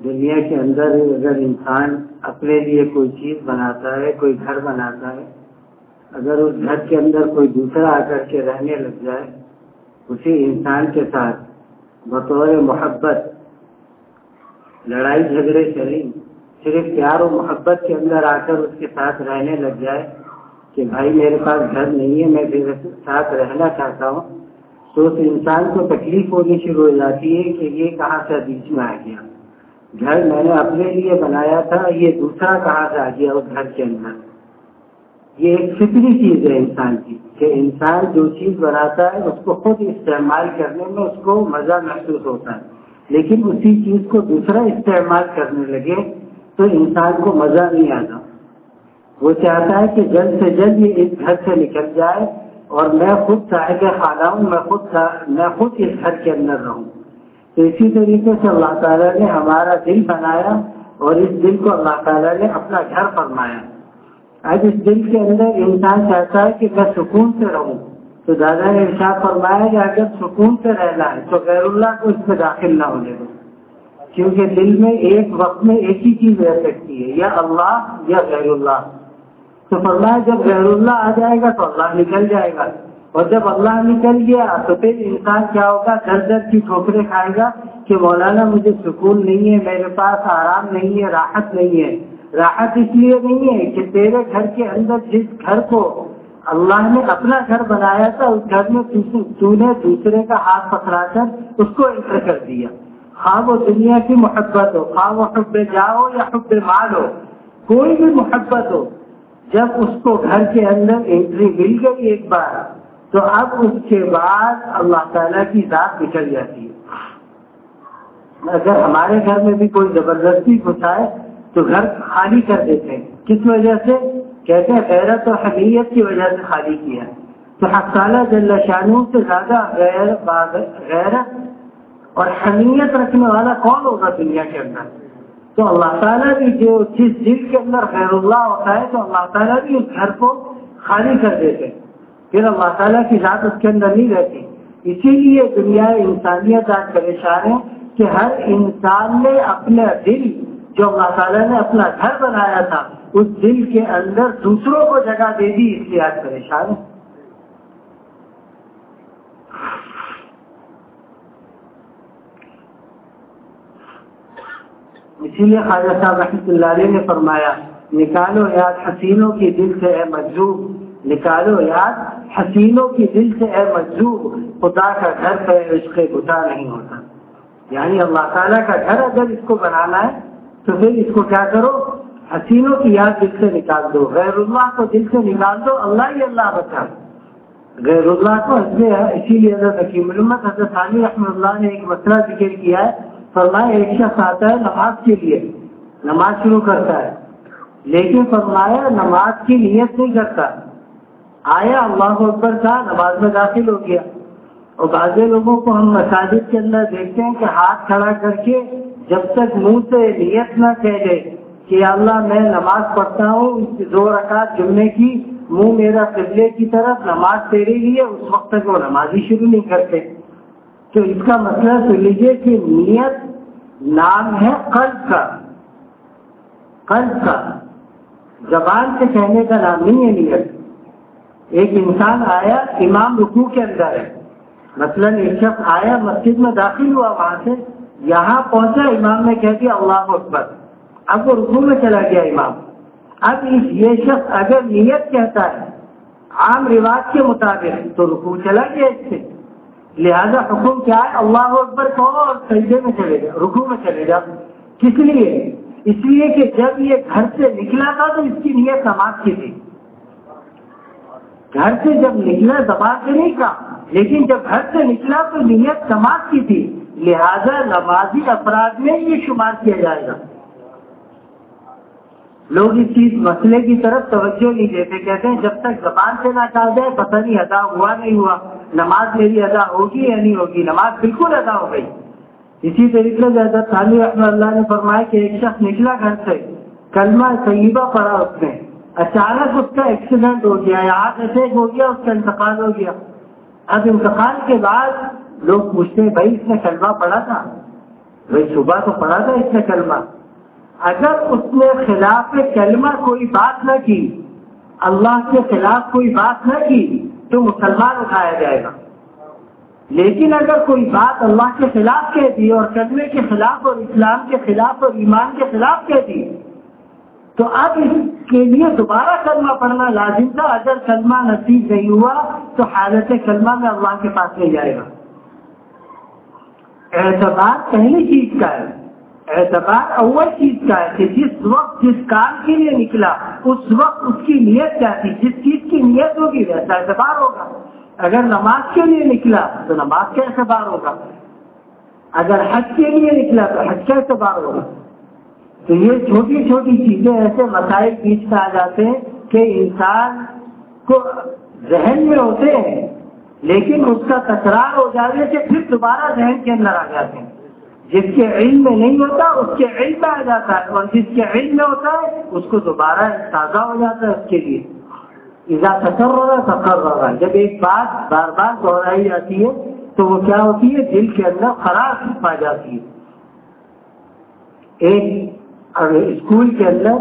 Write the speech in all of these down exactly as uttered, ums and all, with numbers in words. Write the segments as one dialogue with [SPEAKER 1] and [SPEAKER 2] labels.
[SPEAKER 1] دنیا کے اندر اگر انسان اپنے لیے کوئی چیز بناتا ہے، کوئی گھر بناتا ہے، اگر اس گھر کے اندر کوئی دوسرا آ کر کے رہنے لگ جائے اسی انسان کے ساتھ بطور محبت، لڑائی جھگڑے چلیں، صرف پیار و محبت کے اندر آ کر اس کے ساتھ رہنے لگ جائے کہ بھائی میرے پاس گھر نہیں ہے، میں تیرے ساتھ رہنا چاہتا ہوں، تو اس انسان کو تکلیف ہونی شروع ہو جاتی ہے کہ یہ کہاں سے بیچ میں آ گیا، گھر میں نے اپنے لیے بنایا تھا، یہ دوسرا کہاں سے آ گیا اس گھر کے اندر۔ یہ ایک فطری چیز ہے انسان کی کہ انسان جو چیز بناتا ہے اس کو خود استعمال کرنے میں اس کو مزہ محسوس ہوتا ہے، لیکن اسی چیز کو دوسرا استعمال کرنے لگے تو انسان کو مزہ نہیں آتا۔ وہ چاہتا ہے کہ جلد سے جلد یہ اس گھر سے نکل جائے اور میں خود صاحب خانہ ہوں، میں خود میں خود اس گھر کے اندر رہوں۔ تو اسی طریقے سے اللہ تعالیٰ نے ہمارا دل بنایا اور اس دل کو اللہ تعالیٰ نے اپنا گھر فرمایا۔ آج اس دل کے اندر انسان چاہتا ہے کہ میں سکون سے رہوں، تو دادا نے ارشاد فرمایا کہ اگر سکون سے رہنا ہے تو غیر اللہ کو اس میں داخل نہ ہونے دو، کیونکہ دل میں ایک وقت میں ایک ہی چیز رہ سکتی ہے، یا اللہ یا غیر اللہ۔ تو فرمایا جب غیر اللہ آ جائے گا تو اللہ نکل جائے گا، اور جب اللہ نکل گیا تو پھر انسان کیا ہوگا، در در کی ٹھوکریں کھائے گا کہ مولانا مجھے سکون نہیں ہے، میرے پاس آرام نہیں ہے، راحت نہیں ہے۔ راحت اس لیے نہیں ہے کہ تیرے گھر کے اندر جس گھر کو اللہ نے اپنا گھر بنایا تھا اس گھر میں تو نے دوسرے کا ہاتھ پکڑا کر اس کو انٹر کر دیا، خواہ وہ دنیا کی محبت ہو، خواہ وہ حب جاؤ یا حب مال ہو، کوئی بھی محبت ہو، جب اس کو گھر کے اندر انٹری مل گئی ایک بار تو اب اس کے بعد اللہ تعالیٰ کی ذات نکل جاتی ہے۔ اگر ہمارے گھر میں بھی کوئی زبردستی گھسائے تو گھر خالی کر دیتے ہیں، کس وجہ سے؟ کہتے ہیں غیرت اور حمیت کی وجہ سے خالی کیا۔ تو حق تعالیٰ جل شانہ سے زیادہ غیر غیرت اور حمیت رکھنے والا کون ہوگا دنیا کے اندر؟ تو اللہ تعالیٰ بھی جو جس دل کے اندر غیر اللہ ہوتا ہے تو اللہ تعالیٰ بھی اس گھر کو خالی کر دیتے، پھر اللہ تعالیٰ کی ذات اس کے اندر نہیں رہتی۔ اسی لیے دنیا انسانیت آج پریشان ہے کہ ہر انسان نے اپنا دل جو اللہ تعالیٰ نے اپنا گھر بنایا تھا اس دل کے اندر دوسروں کو جگہ دے دی، اس لیے آج پریشان ہے۔ اسی لیے خواجہ صاحب رحمۃ اللہ علیہ نے فرمایا نکالو یاد حسینوں کی دل سے اے مجذوب، نکالو یاد حسینوں کی دل سے اے مجذوب، خدا کا گھر پہ عشق خدا نہیں ہوتا۔ یعنی اللہ تعالیٰ کا گھر اگر اس کو بنانا ہے تو پھر اس کو کیا کرو، حسینوں کی یاد دل سے نکال دو، غیر اللہ کو دل سے نکال دو، اللہ ہی اللہ بتا۔ غیر اللہ کو اسی لیے حضرت حکیم الامت حضرت ثانی رحمۃ اللہ نے ایک مسئلہ ذکر کیا ہے، فرمایا ایک شخص آتا ہے نماز کے لیے، نماز شروع کرتا ہے، لیکن فرمایا نماز کی نیت نہیں کرتا، آیا اللہ اکبر کہا، نماز میں داخل ہو گیا۔ اور بعض لوگوں کو ہم مساجد کے اندر دیکھتے ہیں کہ ہاتھ کھڑا کر کے جب تک منہ سے نیت نہ کہہ لے کہ اللہ میں نماز پڑھتا ہوں دو رکعت جمعے کی، منہ میرا قبلے کی طرف، نماز تیرے لیے، اس وقت تک وہ نماز ہی شروع نہیں کرتے۔ تو اس کا مسئلہ سن لیجیے کہ نیت نام ہے قلب کا، قلب کا، زبان سے کہنے کا نام نہیں ہے نیت۔ ایک انسان آیا، امام رکوع کے اندر ہے، مثلا ایک شخص آیا مسجد میں داخل ہوا، وہاں سے یہاں پہنچا، امام نے کہہ دیا اللہ اکبر، اب وہ رکوع میں چلا گیا امام۔ اب اس یہ شخص اگر نیت کہتا ہے عام رواج کے مطابق تو رکوع چلا گیا اس سے، لہذا حکم کیا ہے، اللہ اکبر کہو اور سجدے میں چلے جا، رکوع میں چلے جا۔ کس لیے؟ اس لیے کہ جب یہ گھر سے نکلا تھا تو اس کی نیت نماز کی تھی، گھر سے جب نکلا زبان سے نہیں کہا، لیکن جب گھر سے نکلا تو نیت نماز کی تھی، لہذا نمازی افراد میں یہ شمار کیا جائے گا۔ لوگ اس چیز مسئلے کی طرف توجہ نہیں دیتے، کہتے ہیں جب تک زبان سے نہ کہا جائے پتہ نہیں ادا ہوا نہیں ہوا، نماز میری ادا ہوگی یا نہیں ہوگی، نماز بالکل ادا ہو گئی۔ اسی طریقے سے حضرت ثانی رحمۃ اللہ نے فرمایا کہ ایک شخص نکلا گھر سے، کلمہ طیبہ پڑھا اس نے، اچانک اس کا ایکسیڈنٹ ہو گیا، ہارٹ اٹیک ہو گیا، اس کا انتقال ہو گیا۔ اب انتقال کے بعد لوگ پوچھتے ہیں بھائی اس نے کلمہ پڑھا تھا؟ بھائی صبح تو پڑھا تھا اس نے کلمہ، اگر اس نے خلاف کلمہ کوئی بات نہ کی، اللہ کے خلاف کوئی بات نہ کی تو مسلمان اٹھایا جائے گا. لیکن اگر کوئی بات اللہ کے خلاف کہہ دی اور کلمے کے خلاف اور اسلام کے خلاف اور ایمان کے خلاف کہہ دی تو اب اس کے لیے دوبارہ کلمہ پڑھنا لازم تھا. اگر کلمہ نصیب نہیں ہوا تو حالت کلمہ میں اللہ کے پاس نہیں جائے گا. اعتبار پہلی چیز کا ہے، اعتبار اول چیز کا ہے کہ جس وقت جس کام کے لیے نکلا اس وقت اس کی نیت کیا تھی. جس چیز کی نیت ہوگی ویسا اعتبار ہوگا. اگر نماز کے لیے نکلا تو نماز کا اعتبار ہوگا، اگر حج کے لیے نکلا تو حج کا اعتبار ہوگا. تو یہ چھوٹی چھوٹی چیزیں ایسے مسائل بیچ میں آ جاتے ہیں کہ انسان کو ذہن میں ہوتے ہیں لیکن اس کا تکرار ہو جانے سے پھر دوبارہ ذہن کے اندر آ جاتے ہیں. جس کے علم میں نہیں ہوتا اس کے علم میں آ جاتا ہے، اور جس کے علم میں ہوتا ہے اس کو دوبارہ تازہ ہو جاتا ہے. اس کے لیے اذا تکرر تکرر، جب ایک بات بار بار دہرائی جاتی ہے تو وہ کیا ہوتی ہے، دل کے اندر خراش پا جاتی ہے. ایک اسکول کے اندر،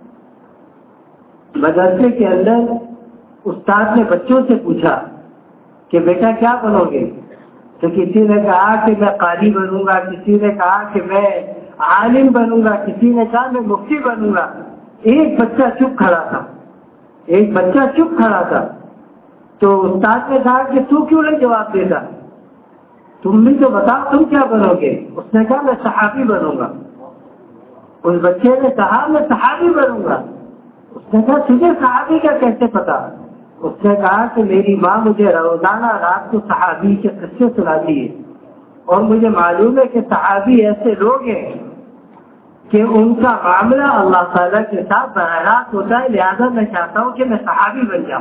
[SPEAKER 1] مدرسے کے اندر استاد نے بچوں سے پوچھا کہ بیٹا کیا بنو گے؟ تو کسی نے کہا کہ میں قاری بنوں گا، کسی نے کہا کہ میں عالم بنوں گا، کسی نے کہا میں مفتی بنوں گا. ایک بچہ چپ کھڑا تھا، ایک بچہ چپ کھڑا تھا. تو استاد نے کہا کہ تو کیوں نہیں جواب دیتا، تم بھی تو بتاؤ تم کیا بنو گے؟ اس نے کہا میں صحابی بنوں گا. اس بچے نے کہا میں صحابی بنوں گا. اس نے کہا تجھے صحابی کا کیسے پتا؟ اس نے کہا کہ میری ماں مجھے روزانہ رات کو صحابی کے قصے سناتی ہے اور مجھے معلوم ہے کہ صحابی ایسے لوگ ہیں کہ ان کا معاملہ اللہ تعالیٰ کے ساتھ براہ راست ہوتا ہے، لہذا میں چاہتا ہوں کہ میں صحابی بن جاؤں.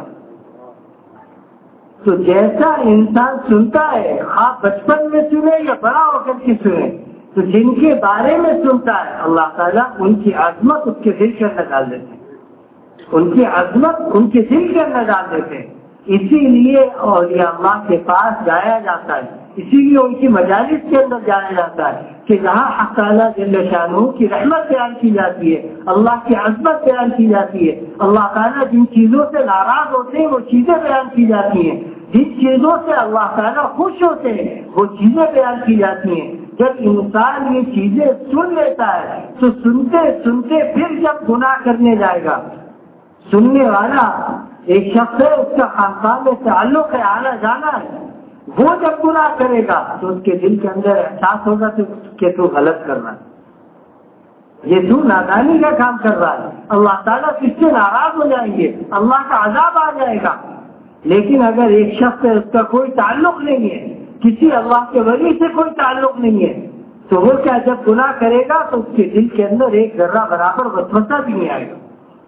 [SPEAKER 1] تو جیسا انسان سنتا ہے، خواہ بچپن میں سنے یا بڑا ہو کر کے سنے، تو جن کے بارے میں سنتا ہے اللہ تعالیٰ ان کی عظمت اس کے دل کے اندر ڈال دیتے ہیں، ان کی عظمت ان کے دل کے اندر ڈال دیتے ہیں. اسی لیے اولیاء اللہ کے پاس جایا جاتا ہے، اسی لیے ان کی مجالس کے اندر جایا جاتا ہے کہ جہاں حق تعالیٰ جل شانہ کی رحمت بیان کی جاتی ہے، اللہ کی عظمت بیان کی جاتی ہے، اللہ تعالیٰ جن چیزوں سے ناراض ہوتے ہیں وہ چیزیں بیان کی جاتی ہیں، جن چیزوں سے اللہ تعالیٰ خوش ہوتے ہیں وہ چیزیں بیان کی جاتی ہیں. جب انسان یہ چیزیں سن لیتا ہے تو سنتے سنتے پھر جب گناہ کرنے جائے گا، سننے والا ایک شخص ہے، اس کا خاندان میں تعلق ہے، آنا جانا ہے، وہ جب گناہ کرے گا تو اس کے دل کے اندر احساس ہوگا کہ تو غلط کر رہا ہے، یہ تو نادانی کا کام کر رہا ہے، اللہ تعالیٰ کس سے ناراض ہو جائیں گے، اللہ کا عذاب آ جائے گا. لیکن اگر ایک شخص ہے، اس کا کوئی تعلق نہیں ہے، کسی اللہ کے ولی سے کوئی تعلق نہیں ہے، تو وہ کیا جب گناہ کرے گا تو اس کے دل کے اندر ایک ذرہ برابر وسوسہ بھی نہیں آئے گا.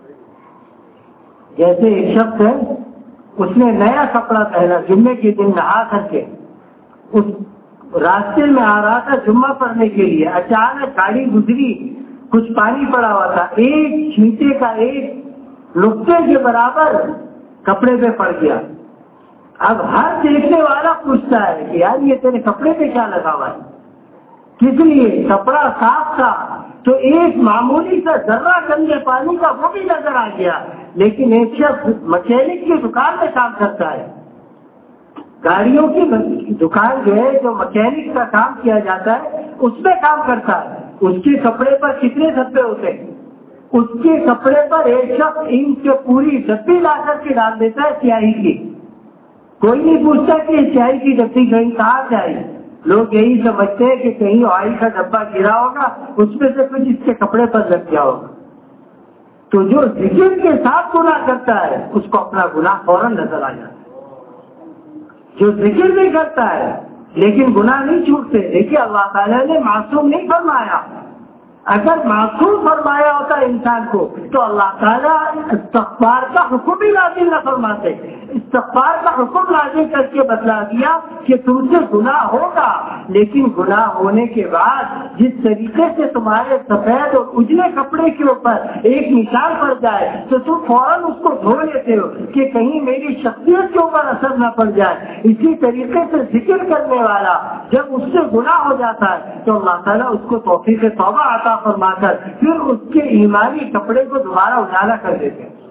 [SPEAKER 1] جیسے ایک شخص ہے، اس نے نیا کپڑا پہنا، جمعے کے دن نہا کر کے اس راستے میں آ رہا تھا جمعہ پڑھنے کے لیے، اچانک گاڑی گزری، کچھ پانی پڑا ہوا تھا، ایک چھینٹے کا ایک نقطے کے برابر کپڑے پہ پڑ گیا. اب ہر دیکھنے والا پوچھتا ہے کہ یار یہ تیرے کپڑے پہ کیا لگا ہوا ہے، کس لیے؟ کپڑا صاف تھا تو ایک معمولی سا ذرہ گندے پانی کا وہ بھی نظر آ گیا. لیکن ایک شخص مکینک کی دکان میں کام کرتا ہے، گاڑیوں کی دکان جو ہے جو مکینک کا کام کیا جاتا ہے اس میں کام کرتا ہے، اس کے کپڑے پر کتنے دھبے ہوتے ہیں؟ اس کے کپڑے پر ایک شخص ان سے پوری ڈبی لا کر کے ڈال دیتا ہے سیاہی کی. کوئی نہیں پوچھتا کہ سیاہی کی ڈبی کہیں کہاں سے آئی، لوگ یہی سمجھتے ہیں کہ کہیں آئل کا ڈبہ گرا ہوگا، اس میں سے کچھ اس کے کپڑے پر لگ گیا ہوگا. تو جو ذکر کے ساتھ گناہ کرتا ہے اس کو اپنا گناہ فوراً نظر آ جاتا ہے. جو ذکر بھی کرتا ہے لیکن گناہ نہیں چھوٹتے. دیکھیے اللہ تعالیٰ نے معصوم نہیں فرمایا، اگر معصوم فرمایا ہوتا انسان کو تو اللہ تعالیٰ استغفار کا حکم ہی نازل نہ فرماتے. استغفار کا حکم نازل کر کے بتلا دیا کہ تم سے گناہ ہوگا، لیکن گناہ ہونے کے بعد جس طریقے سے تمہارے سفید اور اجلے کپڑے کے اوپر ایک نشان پڑ جائے تو تم فوراً اس کو دھو لیتے ہو کہ کہیں میری شخصیت کے اوپر اثر نہ پڑ جائے. اسی طریقے سے ذکر کرنے والا جب اس سے گناہ ہو جاتا ہے تو اللہ تعالیٰ اس کو توفیق توبہ عطا فرما کر پھر اس کے ایمانی کپڑے کو دوبارہ اجالا کر دیتے ہیں.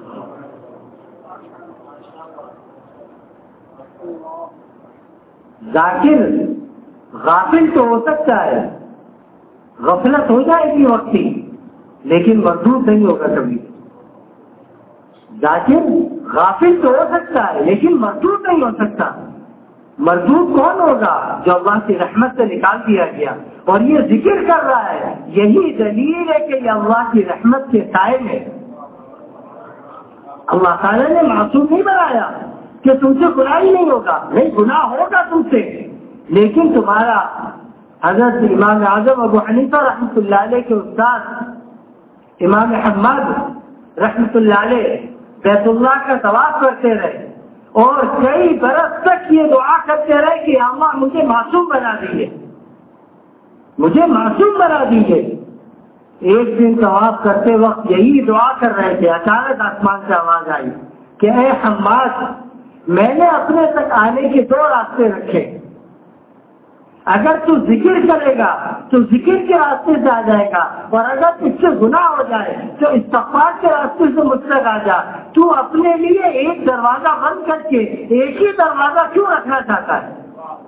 [SPEAKER 1] ذاکر غافل تو ہو سکتا ہے، غفلت ہو جائے گی وقتی، لیکن مردود نہیں ہوگا کبھی. ذاکر غافل تو ہو سکتا ہے لیکن مردود نہیں ہو سکتا. مردود کون ہوگا؟ جو اللہ کی رحمت سے نکال دیا گیا. اور یہ ذکر کر رہا ہے، یہی دلیل ہے کہ یہ اللہ کی رحمت کے سائے میں. اللہ تعالیٰ نے معصوم نہیں بنایا کہ تم سے گناہ ہی نہیں ہوگا، نہیں گناہ ہوگا تم سے، لیکن تمہارا حضرت امام اعظم ابو حنیفہ رحمۃ اللہ علیہ کے استاد امام حماد رحمۃ اللہ علیہ بیت اللہ کا طواف کرتے رہے اور کئی برس تک یہ دعا کرتے رہے کہ اللہ مجھے معصوم بنا دیجیے، مجھے معصوم بنا دیجیے. ایک دن طواف کرتے وقت یہی دعا کر رہے تھے، اچانک آسمان سے آواز آئی کہ اے حماد، میں نے اپنے تک آنے کے دو راستے رکھے، اگر تو ذکر کرے گا تو ذکر کے راستے سے آ جائے گا، اور اگر اس سے گناہ ہو جائے تو استغفار کے راستے سے مجھ تک آ جا. تو اپنے لیے ایک دروازہ بند کر کے ایک ہی دروازہ کیوں رکھنا چاہتا ہے؟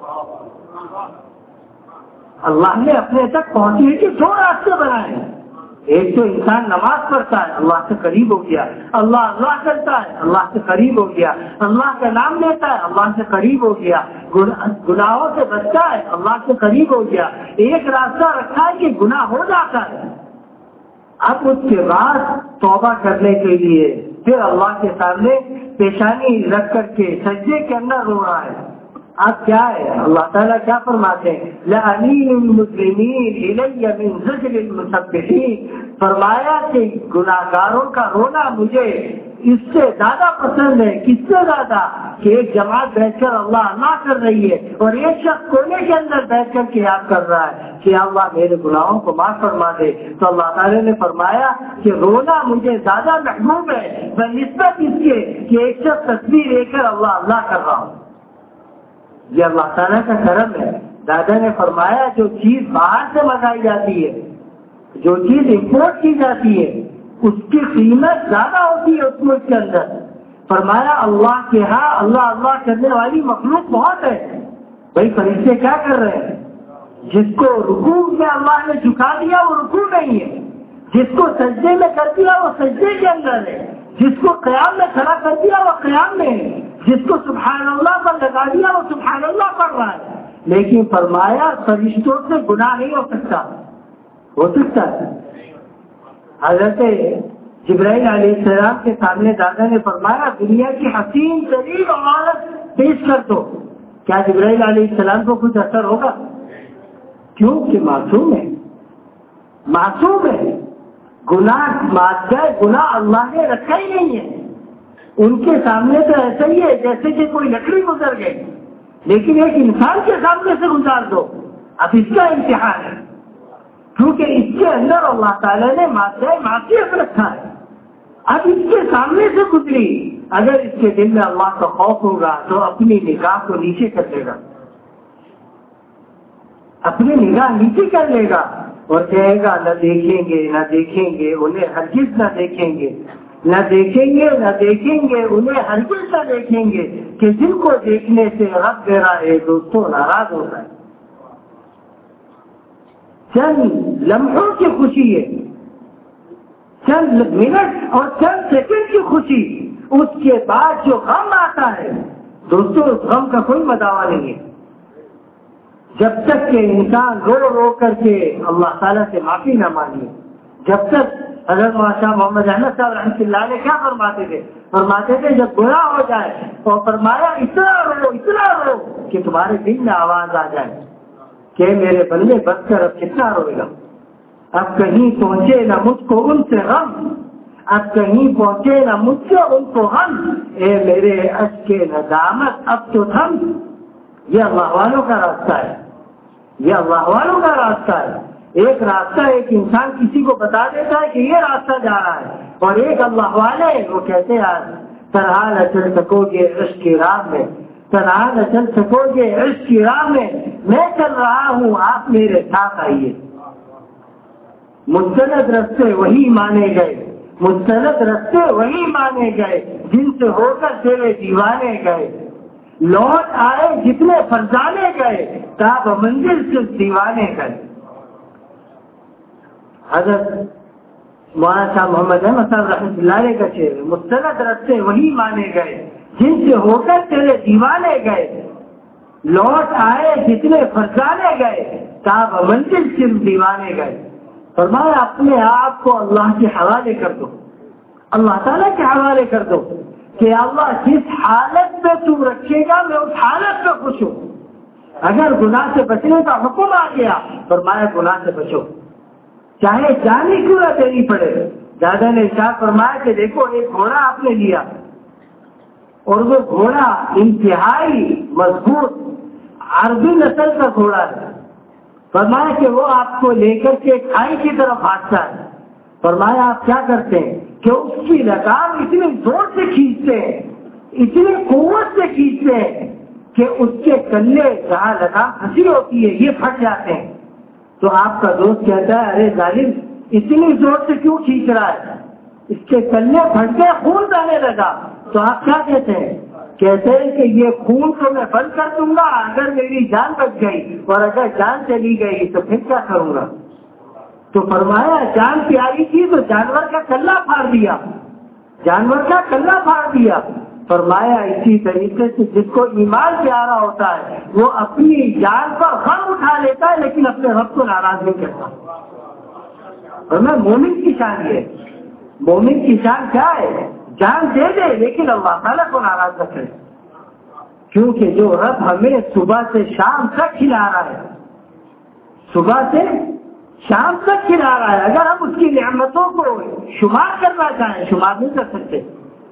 [SPEAKER 1] اللہ نے اپنے تک پہنچنے کے دو راستے بنائے ہیں. ایک تو انسان نماز پڑھتا ہے، اللہ سے قریب ہو گیا، اللہ اللہ کرتا ہے، اللہ سے قریب ہو گیا، اللہ کا نام لیتا ہے، اللہ سے قریب ہو گیا، گناہوں سے بچتا ہے، اللہ سے قریب ہو گیا. ایک راستہ رکھا ہے کہ گناہ ہو جاتا ہے. اب اس کے بعد توبہ کرنے کے لیے پھر اللہ کے سامنے پیشانی رکھ کر کے سجدے کے اندر رو رہا ہے. اب کیا ہے؟ اللہ تعالیٰ کیا فرماتے ہیں؟ لَأَنِينُ الْمُسْلِمِينَ إِلَيَّ مِنْ زَجْرِ الْمُسَبِّحِينَ، فرمایا کہ گناہگاروں کا رونا مجھے اس سے زیادہ پسند ہے. کس سے زیادہ؟ کہ ایک جماعت بیٹھ کر اللہ اللہ کر رہی ہے اور ایک شخص کونے کے اندر بیٹھ کر کے یاد کر رہا ہے کہ اللہ میرے گناہوں کو معاف فرما دے. تو اللہ تعالیٰ نے فرمایا کہ رونا مجھے زیادہ محبوب ہے بنسبت اس کے کہ ایک شخص تصویر لے کر اللہ اللہ کر رہا ہوں. یہ اللہ تعالیٰ کا کرم ہے. دادا نے فرمایا جو چیز باہر سے منگائی جاتی ہے، جو چیز امپورٹ کی جاتی ہے، اس کی قیمت زیادہ ہوتی ہے اس ملک کے اندر. فرمایا اللہ کے ہاں اللہ اللہ کرنے والی مخلوق بہت ہے. بھائی فرشتے کیا کر رہے ہیں؟ جس کو رکوع میں اللہ نے جھکا دیا وہ رکوع نہیں ہے، جس کو سجدے میں کر دیا وہ سجدے کے اندر ہے، جس کو قیام میں کھڑا کر دیا وہ قیام میں ہے، جس کو سبحان اللہ پر لگا دیا وہ سبحان اللہ پڑھ رہا ہے. لیکن فرمایا فرشتوں سے گناہ نہیں ہو سکتا. ہو سکتا ہے؟ حضرت جبرائیل علیہ السلام کے سامنے دادا نے فرمایا دنیا کی حسین ترین عورت پیش کر دو، کیا جبرائیل علیہ السلام کو کچھ اثر ہوگا؟ کیوں کہ معصوم ہے، معصوم ہے. گناہ معاف جائے، گناہ اللہ نے رکھا ہی نہیں ہے. ان کے سامنے تو ایسا ہی ہے جیسے کہ کوئی لکڑی گزر گئی، لیکن ایک انسان کے سامنے سے گزار دو. اب اس کا امتحان ہے کیونکہ اس کے اندر اللہ تعالیٰ نے معصیت رکھا ہے. اب اس کے سامنے سے گزری، اگر اس کے دل میں اللہ کا خوف ہوگا تو اپنی نگاہ کو نیچے کر لے گا، اپنی نگاہ نیچے کر لے گا اور کہے گا نہ دیکھیں گے نہ دیکھیں گے انہیں ہرگز نہ دیکھیں گے، نہ دیکھیں گے نہ دیکھیں گے انہیں ہرگز نہ دیکھیں گے کہ جن کو دیکھنے سے رب میرا ہے دوستوں ناراض ہوتا ہے. چند لمحوں کی خوشی ہے، چند منٹ اور چند سیکنڈ کی خوشی، اس کے بعد جو غم آتا ہے دوستوں اس غم کا کوئی مداوا نہیں ہے. جب تک کہ انسان رو رو کر کے اللہ تعالیٰ سے معافی نہ مانگے، جب تک حضرت مولانا محمد احمد صاحب رحمۃ اللہ علیہ کیا فرماتے تھے؟ فرماتے تھے جب گناہ ہو جائے تو فرمایا اتنا رو اتنا رو کہ تمہارے دل میں آواز آ جائے کہ میرے بندے بچ کر اب کتنا روئے گا. اب کہیں پہنچے نہ مجھ کو ان سے غم، اب کہیں پہنچے نہ مجھ سے ان کو غم، اے میرے اشک ندامت اب تو تھم۔ یہ اللہ والوں کا راستہ ہے، یہ اللہ والوں کا راستہ ہے۔ ایک راستہ ایک انسان کسی کو بتا دیتا ہے کہ یہ راستہ جا رہا ہے، اور ایک اللہ والے وہ کہتے ہیں آج تنہا نہ چل سکو گے عشق کی راہ میں، تنہا نہ چل سکو گے عشق کی راہ میں، میں چل رہا ہوں آپ میرے ساتھ آئیے۔ مستند رستے وہی مانے گئے، مستند رستے وہی مانے گئے جن سے ہو کر تیرے دیوانے گئے، لوٹ آئے جتنے فرزانے گئے تاب منزل سے دیوانے گئے۔ حضرت مولانا صاحب محمد احمد صاحب رحمۃ اللہ علیہ کا شعر ہے، مستند رستے وہی مانے گئے جن سے ہو کر تیرے دیوانے گئے، لوٹ آئے جتنے فرزانے گئے تاب منزل سے دیوانے گئے۔ فرمایا اپنے آپ کو اللہ کے حوالے کر دو، اللہ تعالیٰ کے حوالے کر دو کہ اللہ جس حالت میں تم رکھے گا میں اس حالت میں خوش ہوں۔ اگر گناہ سے بچنے کا حکم آ گیا فرمایا گناہ سے بچو، چاہے جان ہی کیوں نہ دینی پڑے۔ دادا نے ارشاد فرمایا کہ دیکھو ایک گھوڑا آپ نے لیا اور وہ گھوڑا انتہائی مضبوط عربی نسل کا گھوڑا ہے، فرمایا کہ وہ آپ کو لے کر کے کھائی کی طرف بھاگتا ہے۔ فرمایا آپ کیا کرتے ہیں کہ اس کی لگام اتنی زور سے کھینچتے ہیں، اتنی قوت سے کھینچتے ہیں کہ اس کے کلے جہاں لگام پھنسی ہوتی ہے یہ پھٹ جاتے ہیں۔ تو آپ کا دوست کہتا ہے ارے ظالم اتنی زور سے کیوں کھینچ رہا ہے، اس کے کلے پھٹ گئے خون بہنے لگا۔ تو آپ کیا کہتے ہیں؟ کہتے ہیں کہ یہ خون تو میں بند کر دوں گا اگر میری جان بچ گئی، اور اگر جان چلی گئی تو پھر کیا کروں گا؟ تو فرمایا جان پیاری تھی تو جانور کا کلہ پھاڑ دیا، جانور کا کلہ پھاڑ دیا۔ فرمایا اسی طریقے سے جس کو ایمان پیارا ہوتا ہے وہ اپنی جان پر غم اٹھا لیتا ہے لیکن اپنے رب کو ناراض نہیں کرتا۔ اور میں مومن کی شان ہے، مومن کی شان کیا ہے؟ جان دے دے لیکن اللہ تعالیٰ کو ناراض نہ کرے، کیونکہ جو رب ہمیں صبح سے شام تک کھلا رہا ہے، صبح سے شام تک کھلا رہا ہے، اگر ہم اس کی نعمتوں کو شمار کرنا چاہیں شمار نہیں کر سکتے۔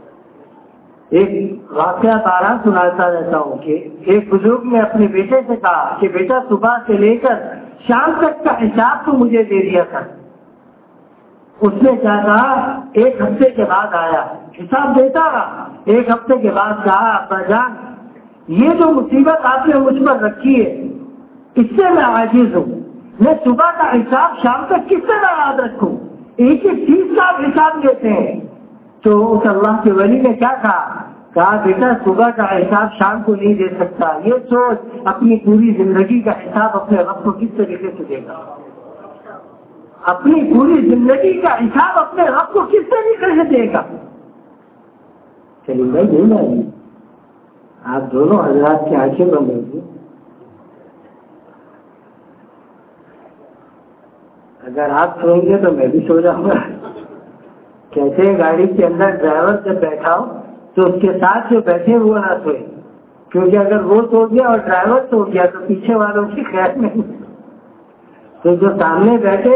[SPEAKER 1] ایک واقعہ تارا سناتا رہتا ہوں کہ ایک بزرگ نے اپنے بیٹے سے کہا کہ بیٹا صبح سے لے کر شام تک کا حساب تو مجھے دے دیا تھا۔ اس نے کیا کہا ایک ہفتے کے بعد آیا حساب دیتا رہا، ایک ہفتے کے بعد کہا ابا جان یہ جو مصیبت آپ نے مجھ پر رکھی ہے اس سے میں عاجز ہوں، میں صبح کا حساب شام تک کس سے میں یاد رکھوں، ایک ایک چیز کا آپ حساب لیتے ہیں۔ تو اس اللہ کے ولی نے کیا کہا کہا بیٹا صبح کا حساب شام کو نہیں دے سکتا، یہ سوچ اپنی پوری زندگی کا حساب اپنے رب کو کس طریقے سے دے گا، اپنی پوری زندگی کا حساب اپنے رب کو کس طریقے سے دے گا۔ چلیے بھائی دے گا آپ دونوں حضرات کی آنکھیں بند ہوگی، اگر آپ سوئیں گے تو میں بھی سو جاؤں گا۔ کہتے ہیں گاڑی کے اندر ڈرائیور جب بیٹھا ہو تو اس کے ساتھ جو بیٹھے وہ نہ سوئے، کیونکہ اگر وہ سو گیا اور ڈرائیور سو گیا تو پیچھے والوں کی خیر نہیں، تو جو سامنے بیٹھے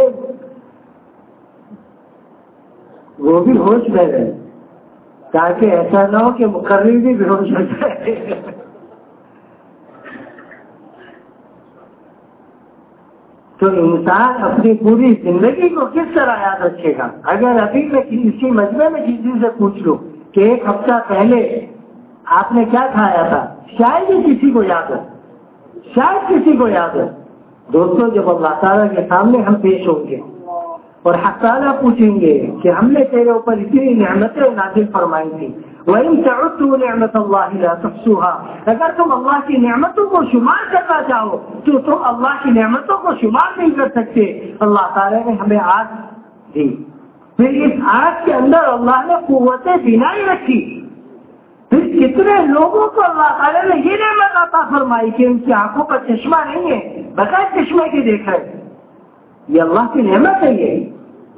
[SPEAKER 1] وہ بھی ہوش میں رہے تاکہ ایسا نہ ہو کہ مقرر بھی بے ہوش ہو جائے۔ تو انسان اپنی پوری زندگی کو کس طرح یاد رکھے گا؟ اگر ابھی میں کسی مجمع میں کسی سے پوچھ لوں کہ ایک ہفتہ پہلے آپ نے کیا کھایا تھا، شاید ہی کسی کو یاد ہے، شاید کسی کو یاد ہے۔ دوستوں جب اللہ تعالیٰ کے سامنے ہم پیش ہوں گے اور حق تعالیٰ پوچھیں گے کہ ہم نے تیرے اوپر اتنی نعمتیں نازل فرمائی تھی، وَإِن تَعُدُّوا نِعْمَةَ اللَّهِ لَا تُحْصُوهَا، اگر تم اللہ کی نعمتوں کو شمار کرنا چاہو تو تم اللہ کی نعمتوں کو شمار نہیں کر سکتے۔ اللہ تعالیٰ نے ہمیں آگ دی، پھر اس آگ کے اندر اللہ نے قوت بینائی رکھی، پھر کتنے لوگوں کو اللہ تعالیٰ نے یہ نعمت عطا فرمائی کہ ان کی آنکھوں پر چشمہ نہیں ہے، بغیر چشمے کے دیکھ رہے۔ یہ اللہ کی نعمت ہے، یہ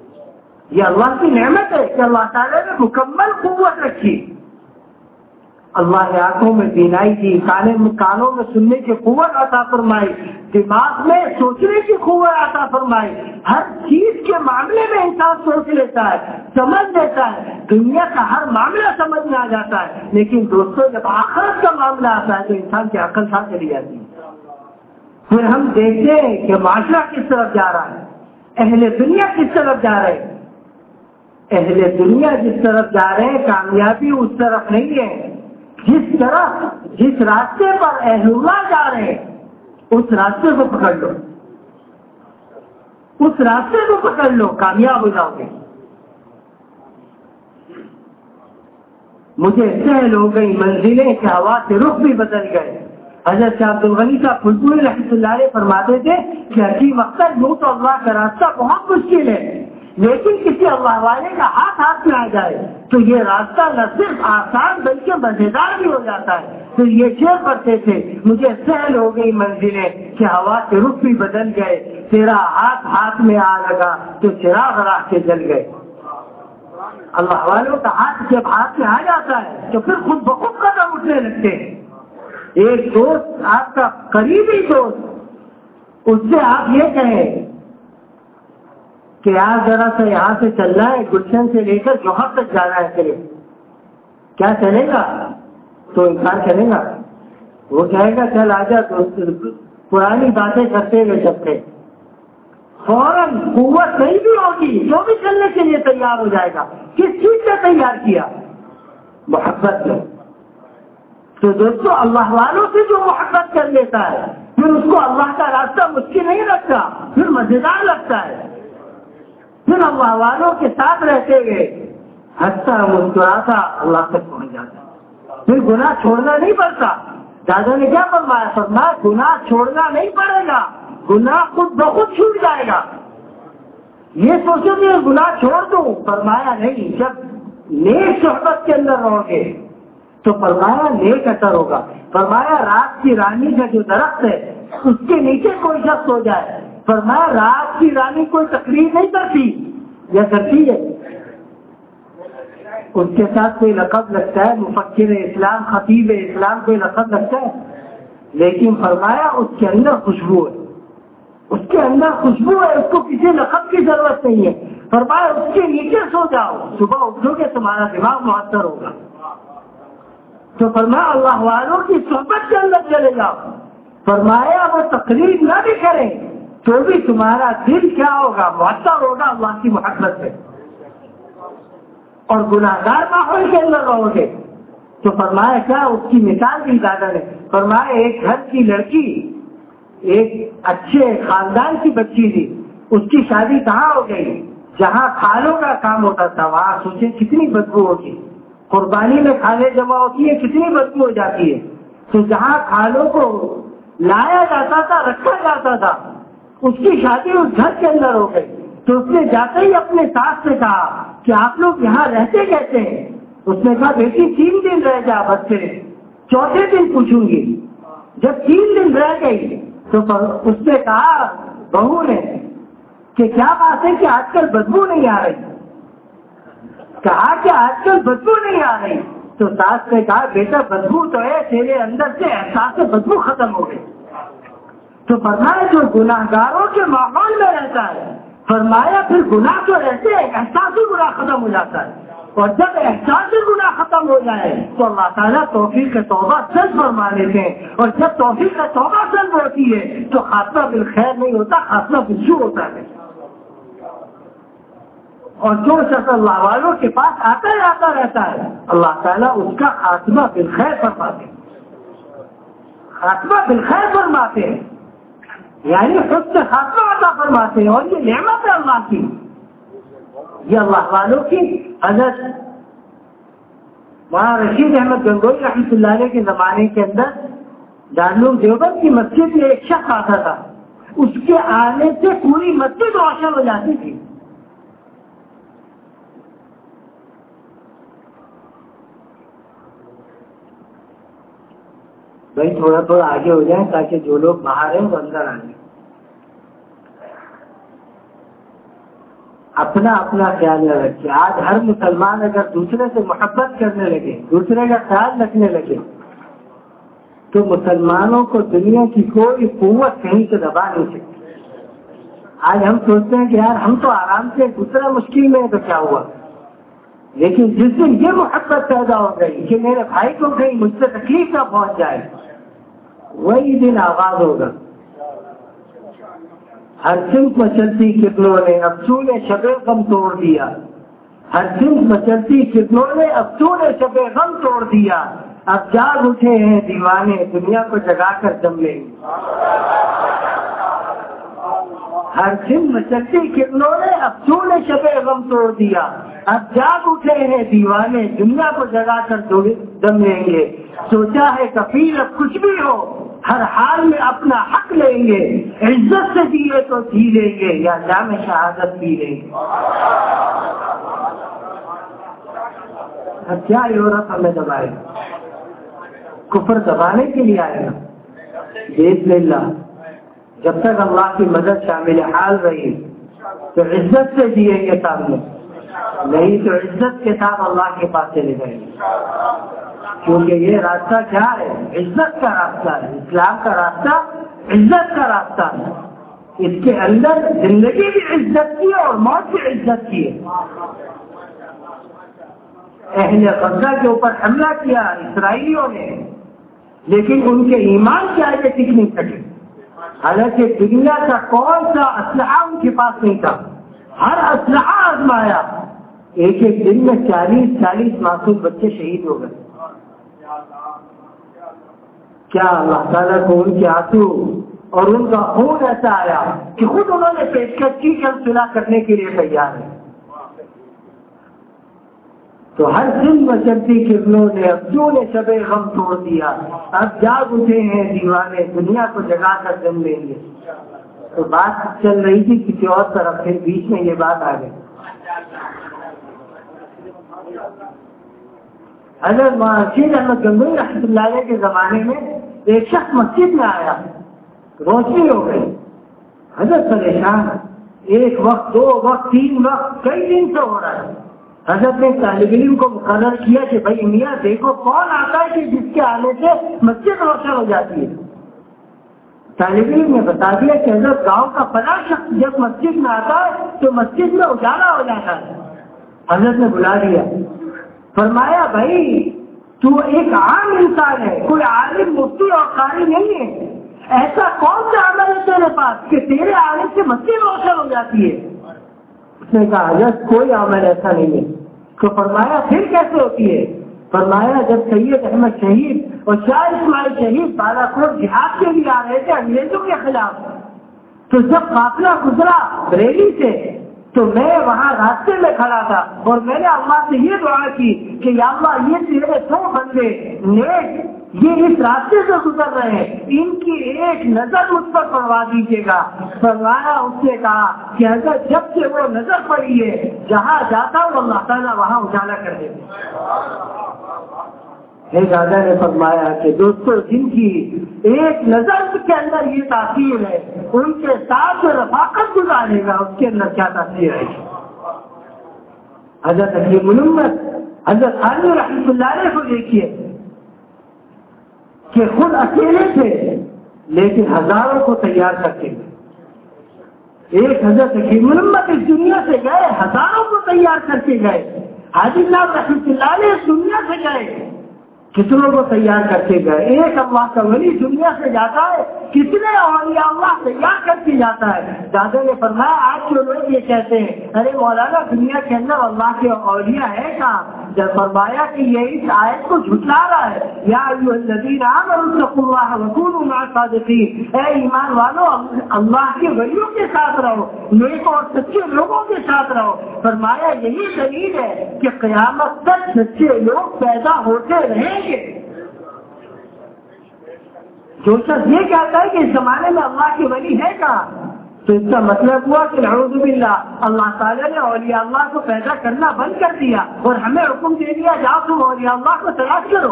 [SPEAKER 1] یہ اللہ کی نعمت ہے کہ اللہ تعالیٰ نے مکمل قوت رکھی۔ اللہ نے آنکھوں میں بینائی دی، کانوں میں سننے کی قوت عطا فرمائی، دماغ میں سوچنے کی قوت عطا فرمائی، ہر چیز کے معاملے میں انسان سوچ لیتا ہے، سمجھ لیتا ہے، دنیا کا ہر معاملہ سمجھ میں آ جاتا ہے، لیکن دوستوں جب آخرت کا معاملہ آتا ہے تو انسان کی عقل ساتھ چلی جاتی ہے۔ پھر ہم دیکھتے ہیں کہ معاشرہ کس طرف جا رہا ہے، اہل دنیا کس طرف جا رہے ہیں۔ اہل دنیا جس طرف جا رہے ہیں کامیابی اس طرف نہیں ہے، جس طرف جس راستے پر اہل اللہ جا رہے ہیں اس راستے کو پکڑ لو، اس راستے کو پکڑ لو، کامیاب ہو جاؤ گے۔ مجھے سہل ہو گئی منزلیں کہ ہوا کے رخ بھی بدل گئے۔ حضرت شاہ عبد الغنی صاحب پھلپوری رحمۃ اللہ علیہ فرماتے تھے کہ حکیم اختر یوں تو اللہ کا راستہ بہت مشکل ہے، لیکن کسی اللہ والے کا ہاتھ ہاتھ میں آ جائے تو یہ راستہ نہ صرف آسان بلکہ مزیدار بھی ہو جاتا ہے۔ پھر یہ شعر پڑھتے تھے، مجھے سہل ہو گئی منزلیں کہ ہوا کے رخ بھی بدل گئے، تیرا ہاتھ ہاتھ میں آ لگا تو چراغ راہ کے جل گئے۔ اللہ والوں کا ہاتھ جب ہاتھ میں آ جاتا ہے تو پھر خود بخود قدم اٹھنے لگتے ہیں۔ ایک دوست آپ کا قریبی دوست، اس سے آپ یہ کہیں کہ یار ذرا سا یہاں سے چلنا ہے، گلشن سے لے کر جوہر تک جانا ہے، صرف کیا چلے گا؟ تو انسان چلے گا، وہ کہے گا چل آجا، دوست پرانی باتیں کرتے ہوئے چلتے، فوراً قوت نہیں بھی ہوگی جو بھی چلنے کے لیے تیار ہو جائے گا۔ کس چیز سے تیار کیا؟ محبت میں۔ تو دوستو اللہ والوں سے جو محبت کر لیتا ہے پھر اس کو اللہ کا راستہ مشکل نہیں لگتا، پھر مزیدار لگتا ہے، پھر اللہ والوں کے ساتھ رہتے ہوئے ہنستا مسکراتا اللہ تک پہنچ جاتا۔ پھر گناہ چھوڑنا نہیں پڑتا۔ دادا نے کیا فرمایا؟ فرمایا گناہ چھوڑنا نہیں پڑے گا، گناہ خود بخود چھوٹ جائے گا۔ یہ سوچو کہ گناہ چھوڑ دوں، فرمایا نہیں، جب نیک صحبت کے اندر رہو گے تو فرمایا نیک اثر ہوگا۔ فرمایا رات کی رانی کا جو درخت ہے اس کے نیچے کوئی شخص ہو جائے، فرمایا رات کی رانی کوئی تقریر نہیں کرتی یا کرتی ہے، اس کے ساتھ کوئی لقب لگتا ہے، مفکر اسلام، خطیب اسلام کوئی لقب لگتا ہے، لیکن فرمایا اس کے اندر خوشبو ہے، اس کے اندر خوشبو ہے، اس کو کسی لقب کی ضرورت نہیں ہے۔ فرمایا اس کے نیچے سو جاؤ، صبح اٹھو گے تمہارا دماغ معطر ہوگا۔ تو فرمایا اللہ والوں کی صحبت کے اندر چلے جاؤ۔ فرمایا وہ تقریر نہ بھی کریں تو بھی تمہارا دل کیا ہوگا؟ معطر ہوگا اللہ کی محبت سے۔ اور گناہگار ماحول کے اندر رہو گے تو فرمایا کیا؟ اس کی مثال بھی دادا نے فرمایا ایک گھر کی لڑکی ایک اچھے خاندان کی بچی تھی، اس کی شادی کہاں ہو گئی؟ جہاں کھالوں کا کام ہوتا تھا، وہاں سوچے کتنی بدبو ہوگی، قربانی میں کھالیں جمع ہوتی ہے کتنی بدبو ہو جاتی ہے۔ تو جہاں کھالوں کو لایا جاتا تھا، رکھا جاتا تھا، اس کی شادی اس گھر کے اندر ہو گئی۔ تو اس نے جاتے ہی اپنے ساس سے کہا کہ آپ لوگ یہاں رہتے کیسے ہیں؟ اس نے کہا بیٹی تین دن رہ جا، بس سے چوتھے دن پوچھوں گی۔ جب تین دن رہ گئی تو اس نے کہا بہو نے کہ کیا بات ہے کہ آج کل بدبو نہیں آ رہی؟ کہا کہ آج کل بدبو نہیں آ رہی۔ تو ساس نے کہا بیٹا بدبو تو ہے، تیرے اندر سے احساس بدبو ختم ہو گئی۔ تو فرمایا جو گناہگاروں کے ماحول میں رہتا ہے، فرمایا پھر گناہ تو رہتے ہیں، احساس گناہ ختم ہو جاتا ہے، اور جب احساس گناہ ختم ہو جائے تو اللہ تعالیٰ توفیق توبہ سلب فرما لیتے ہیں، اور جب توفیق توبہ سلب ہوتی ہے تو خاتمہ بالخیر نہیں ہوتا، خاتمہ بالسوء ہوتا ہے۔ اور جو شخص اللہ والوں کے پاس آتا ہی آتا رہتا ہے اللہ تعالیٰ اس کا خاتمہ بالخیر فرماتے ہیں، خاتمہ بالخیر فرماتے ہیں، یعنی حسن خاتمہ عطا فرماتے ہیں، اور یہ نعمت ہے اللہ کی، یہ اللہ والوں کی۔ حضرت وہاں رشید احمد گنگوئی رحمۃ اللہ علیہ کے زمانے کے اندر دارالعلوم دیوبند کی مسجد میں ایک شخص آتا تھا، اس کے آنے سے پوری مسجد روشن ہو جاتی تھی۔ بھائی تھوڑا تھوڑا آگے ہو جائیں تاکہ جو لوگ باہر ہیں وہ اندر آ جائیں۔ اپنا اپنا خیال نہ رکھے. آج ہر مسلمان اگر دوسرے سے محبت کرنے لگے, دوسرے کا خیال رکھنے لگے, تو مسلمانوں کو دنیا کی کوئی قوت کہیں سے دبا نہیں سکتی. آج ہم سوچتے ہیں کہ یار ہم تو آرام سے, دوسرا مشکل میں ہے تو کیا ہوا, لیکن جس دن یہ محبت پیدا ہو گئی کہ میرے بھائی کو کہیں مجھ سے تکلیف نہ پہنچ جائے, وہی دن آغاز ہوگا. ہر سمت میں چلتی کتنوں نے افسون شب غم توڑ دیا, ہر سمت میں چلتی کتنوں نے افسون شب غم توڑ دیا. اب جاگ اٹھے ہیں دیوانے, دنیا کو جگا کر دم لیں گے. ہر سمت میں چلتی کتنوں نے افسون شب غم توڑ دیا. اب جاگ اٹھے ہیں دیوانے, دنیا کو جگا کر دم لیں گے. سوچا ہے کفیل اب کچھ بھی ہو, ہر حال میں اپنا حق لیں گے. عزت سے جیے تو جی لیں گے, یا جام شہادت پی لیں گے. اب کیا یورپ ہمیں دبائے, کفر دبانے کے لیے آئے گا. باذن اللہ جب تک اللہ کی مدد شامل حال رہی تو عزت سے جییں گے سامنے, نہیں تو عزت کے ساتھ اللہ کے پاس چلے جائیں گے. کیونکہ یہ راستہ کیا ہے, عزت کا راستہ ہے. اسلام کا راستہ عزت کا راستہ ہے. اس کے اندر زندگی بھی عزت کی ہے اور موت بھی عزت کی ہے. اہل غزہ کے اوپر حملہ کیا اسرائیلیوں نے, لیکن ان کے ایمان کے آگے ٹک نہیں سکے. حالانکہ دنیا کا کون سا اسلحہ ان کے پاس نہیں تھا, ہر اسلحہ آزمایا. ایک ایک دن میں چالیس چالیس معصوم بچے شہید ہو گئے. کیا اللہ تعالیٰ کو ان کے آنسو اور ان کا خون ایسا آیا کہ خود انہوں نے پیشکش کی کہ ہم صلح کرنے کے لیے تیار ہیں. تو ہر دن میں چلتی کرنوں نے افسون شب غم توڑ دیا. اب جاگ اٹھے ہیں دیوانے, دنیا کو جگا کر دم لیں گے. تو بات چل رہی تھی کسی اور طرف, پھر بیچ میں یہ بات آ گئی. حضرت رشید احمد گنگوئی رحمۃ اللہ علیہ کے زمانے میں ایک شخص مسجد میں آیا, روشنی ہو گئی. حضرت پریشان, ایک وقت, دو وقت, تین وقت, کئی دن سے ہو رہا ہے. حضرت نے طالب علم کو مقرر کیا کہ بھائی میاں دیکھو کون آتا ہے کہ جس کے آنے سے مسجد روشن ہو جاتی ہے. طالب علم نے بتا دیا کہ حضرت گاؤں کا فلاں شخص جب مسجد میں آتا ہے تو مسجد میں اجالا ہو جاتا ہے. حضرت نے بلا دیا, فرمایا بھائی تو ایک عام انسان ہے, کوئی عالم مفتی اور قاری نہیں ہے. ایسا کون سا عمل ہے تیرے پاس کہ تیرے آنے سے مسجد روشن ہو جاتی ہے؟ اس نے کہا حضرت کوئی عمل ایسا نہیں ہے. تو فرمایا پھر کیسے ہوتی ہے؟ فرمایا جب سید احمد شہید اور شاہ اسماعیل شہید بالا کوٹ جہاد کے لیے آ رہے تھے انگریزوں کے خلاف, تو جب قافلہ گزرا بریلی سے تو میں وہاں راستے میں کھڑا تھا اور میں نے اللہ سے یہ دعا کی کہ یا اللہ یہ تیرے سو بندے نیک یہ اس راستے سے گزر رہے ہیں, ان کی ایک نظر مجھ پر پڑوا دیجیے گا. فرمایا اس نے کہا کہ اگر جب سے وہ نظر پڑی ہے جہاں جاتا ہوں اللہ تعالیٰ وہاں اجالا کر دیتے. ایک دادا نے فرمایا کہ دوستوں جن کی ایک نظر کے اندر یہ تاثیر ہے ان کے ساتھ جو رفاقت گزارے گا اس کے اندر کیا تاثیر ہے. حضرت حکیم الامت حضرت خانوی رحمۃ اللہ علیہ کو دیکھیے کہ خود اکیلے تھے لیکن ہزاروں کو تیار کرتے گئے. ایک حضرت حکیم الامت اس دنیا سے گئے, ہزاروں کو تیار کر کے گئے. حاجی صاحب رحمۃ اللہ علیہ اس دنیا سے گئے, کتنوں کو تیار کر کے گئے. ایک اللہ کا ولی دنیا سے جاتا ہے, کتنے اولیاء اللہ تیار کر کے جاتا ہے. دادا نے فرمایا آج جو لوگ یہ کہتے ہیں ارے مولانا دنیا کے اندر اللہ کے اولیاء ہے کہاں, جب فرمایا کہ یہ اس آیت کو جھٹلا رہا ہے, یا ایھا الذین آمنوا اتقوا اللہ وکونوا مع الصادقین, اے ایمان والو اللہ کے ولیوں کے ساتھ رہو, نیک اور سچے لوگوں کے ساتھ رہو. فرمایا یہی دلیل ہے کہ قیامت تک سچے لوگ پیدا ہوتے رہیں گے. جو شخص یہ کہتا ہے کہ اس زمانے میں اللہ کے ولی ہے کہاں, تو اس کا مطلب ہوا کہ نعوذ باللہ اللہ تعالیٰ نے اولیاء اللہ کو پیدا کرنا بند کر دیا اور ہمیں حکم دے دیا جاؤ تم اولیاء اللہ کو تلاش کرو.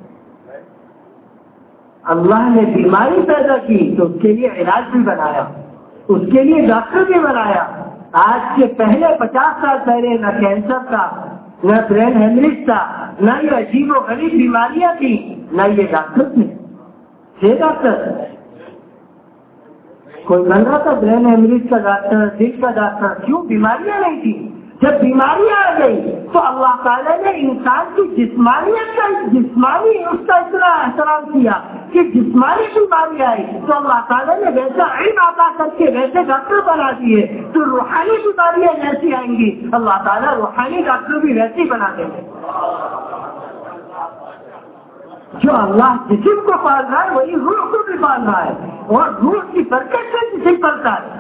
[SPEAKER 1] اللہ نے بیماری پیدا کی تو اس کے لیے علاج بھی بنایا, اس کے لیے ڈاکٹر بھی بنایا. آج کے پہلے پچاس سال پہلے نہ کینسر تھا، نہ برین ہیمریج تھا، نہ یہ عجیب و غریب بیماریاں تھیں، نہ یہ ڈاکٹر تھے. چھ ڈاکٹر کوئی بن رہا تھا برین ہیمریج کا ڈاکٹر، دل کا ڈاکٹر. کیوں؟ بیماریاں نہیں تھی. جب بیماریاں آ گئی تو اللہ تعالیٰ نے انسان کی جسمانیت کا جسمانی اس کا اتنا احترام کیا کہ جسمانی بیماری آئی تو اللہ تعالیٰ نے ویسا علم عطا کر کے ویسے ڈاکٹر بنا دیے. تو روحانی بیماریاں جیسی آئیں گی اللہ تعالیٰ روحانی ڈاکٹر بھی ویسے ہی بنا دیں گے. جو اللہ جسم کو پال رہا ہے وہی روح کو بھی پال رہا ہے، اور روح کی برکت سے جسم پلتا ہے.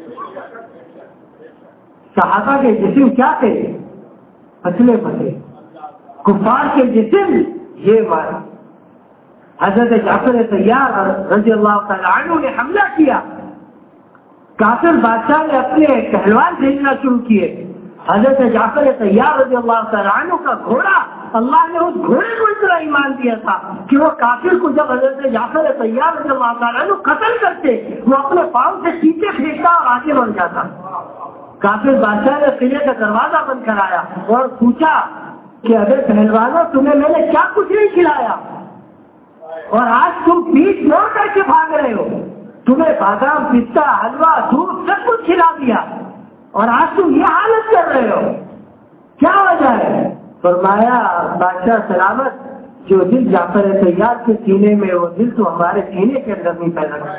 [SPEAKER 1] صحابہ کے جسم کیا تھے؟ پتلے پتلے. کفار کے جسم یہ بات. حضرت جعفر طیار رضی اللہ تعالی عنہ نے حملہ کیا. کافر بادشاہ نے اپنے پہلوان بھیجنا شروع کیے. حضرت جعفر طیار رضی اللہ تعالی عنہ کا گھوڑا، اللہ نے اس گھوڑے کو اتنا ایمان دیا تھا کہ وہ کافر کو جب حضرت جعفر طیار رضی اللہ تعالی عنہ قتل کرتے وہ اپنے پاؤں سے پیچھے پھینکتا اور آگے بڑھ جاتا. کافر بادشاہ نے قلعے کا دروازہ بند کرایا اور پوچھا کہ اگر پہلوانوں تمہیں میں نے کیا کچھ نہیں کھلایا اور آج تم پیٹ موڑ کر کے بھاگ رہے ہو. تمہیں بادام پستہ حلوہ دودھ سب کچھ کھلا دیا اور آج تم یہ حالت کر رہے ہو، کیا وجہ ہے؟ فرمایا بادشاہ سلامت، جو دل جعفر طیار کے سینے میں وہ دل تو ہمارے سینے کے اندر نہیں پیدا کر.